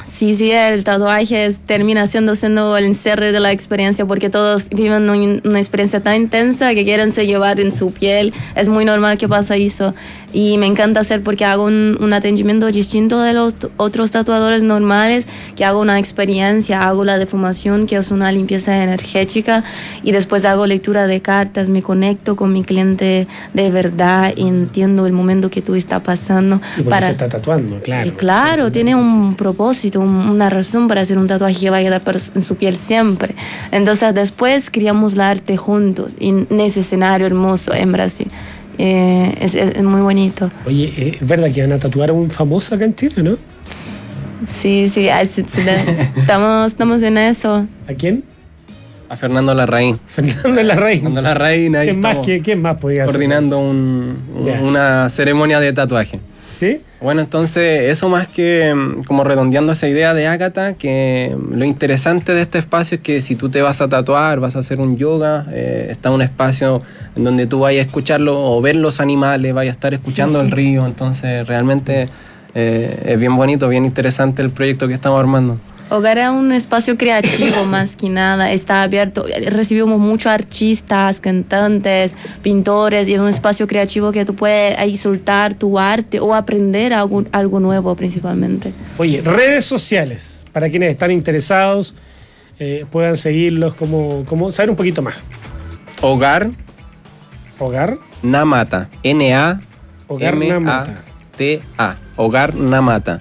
Sí, sí, el tatuaje es- termina siendo, siendo el encierre de la experiencia porque todos viven un- una experiencia tan intensa que quieren se llevar en su piel. Es muy normal que pasa eso. Y me encanta hacer porque hago un, un atendimiento distinto de los t- otros tatuadores normales, que hago una experiencia, hago la defumación, que es una limpieza energética, y después hago lectura de cartas, me conecto con mi cliente de verdad, entiendo el momento que tú estás pasando. Y porque se está tatuando, claro. Y claro, tiene un propósito, un- una razón para hacer un tatuaje que va a quedar pers- en su piel siempre. Entonces después creamos la arte juntos en ese escenario hermoso en Brasil. Eh, es, es- es muy bonito. Oye, eh, es verdad que van a tatuar a un famoso acá en Chile, ¿no? Sí, sí, ah, sí, sí, la- estamos, estamos en eso. ¿A quién? A Fernando Larraín. Fernando Larraín. Fernando Larraín, ahí ¿Quién más, estamos quién, quién más podía hacer? coordinando un- un- Ya. una ceremonia de tatuaje. ¿Sí? Bueno, entonces eso más que mm, como redondeando esa idea de Ágata, que mm, lo interesante de este espacio es que si tú te vas a tatuar, vas a hacer un yoga, eh, está un espacio en donde tú vayas a escucharlo o ver los animales, vayas a estar escuchando Sí, sí. el río, entonces realmente eh, es bien bonito, bien interesante el proyecto que estamos armando. Hogar es un espacio creativo más que nada, está abierto, recibimos muchos artistas, cantantes, pintores, y es un espacio creativo que tú puedes ahí soltar tu arte o aprender algo, algo nuevo principalmente. Oye, redes sociales, para quienes están interesados, eh, puedan seguirlos, como, como saber un poquito más. Hogar Hogar Namata, N A Hogar M A Namata. T A, Hogar Namata.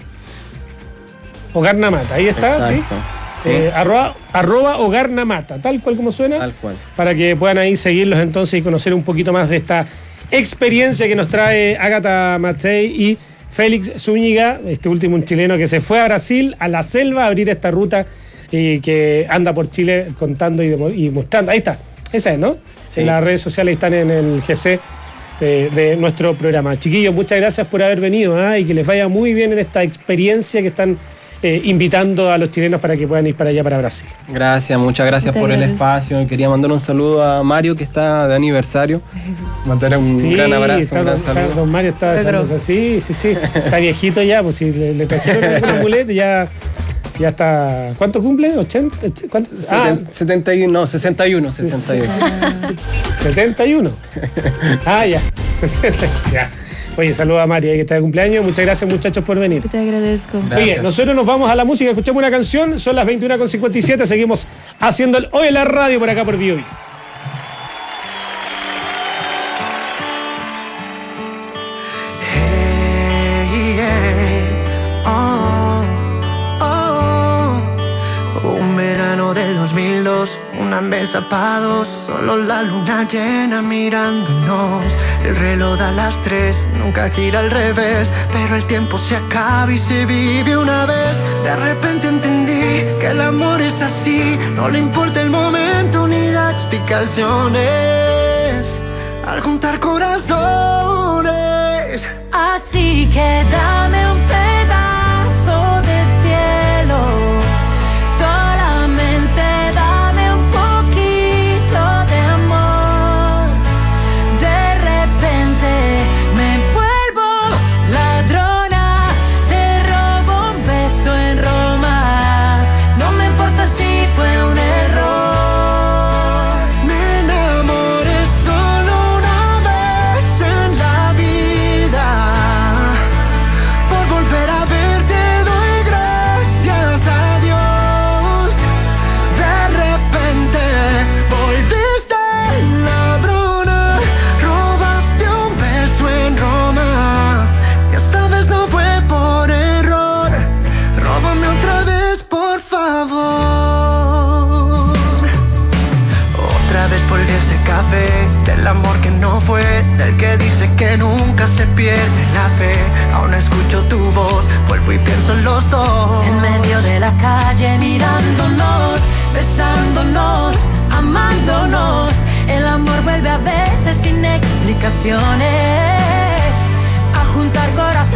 Hogar Namata, ahí está, Exacto, ¿sí? sí. Eh, arroba, arroba Hogar Namata, tal cual como suena. Tal cual. Para que puedan ahí seguirlos entonces y conocer un poquito más de esta experiencia que nos trae Ágata Matzei y Félix Zúñiga, este último un chileno que se fue a Brasil, a la selva, a abrir esta ruta y que anda por Chile contando y, demo- y mostrando. Ahí está, esa es, ¿no? Sí. En las redes sociales están en el G C de, de nuestro programa. Chiquillos, muchas gracias por haber venido, ¿ah? Y que les vaya muy bien en esta experiencia que están eh, invitando a los chilenos para que puedan ir para allá, para Brasil. Gracias, muchas gracias Te por el agradezco. espacio. Quería mandar un saludo a Mario que está de aniversario. Mandar un Sí, gran abrazo, está, un gran don, está- saludo. don Mario está Pedro. deseando- sí, sí, sí. Está viejito ya, pues si le, le trajeron algún amuleto, ya, ya está. ¿Cuánto cumple? ¿ochenta? ¿Cuánto? Ah, Seten- setenta y uno, no, sesenta y uno, sesenta y uno. setenta y uno. Ah, ya. sesenta, ya. Oye, saludos a Mario, ahí que está de cumpleaños. Muchas gracias, muchachos, por venir. Te agradezco. Gracias. Oye, nosotros nos vamos a la música, escuchamos una canción, son las veintiuna con cincuenta y siete, seguimos haciendo el Hoy en la Radio por acá por Bio Bio. Hey, hey, oh, oh. Un verano del dos mil dos, una mesa pa' dos, solo la luna llena mirándonos. El reloj da las tres, nunca gira al revés, pero el tiempo se acaba y se vive una vez. De repente entendí que el amor es así, no le importa el momento ni da explicaciones. Al juntar corazones, Así que dame un pedazo de cielo, solamente dame un poquito de amor. De repente me vuelvo ladrona, te robo un beso en Roma. No me importa si fue un error. me enamoré solo una vez en la vida. Por volver a verte doy gracias a Dios. De repente volviste ladrona, robaste un beso en Roma. Y esta vez no fue por error, róbame otra vez por favor. Otra vez volví a ese café, del amor que no fue, del que dice que nunca se pierde la fe. Aún escucho tu voz, vuelvo y pienso en los dos. En medio de la calle mirándonos, besándonos, amándonos. El amor vuelve a veces sin explicaciones a juntar corazones.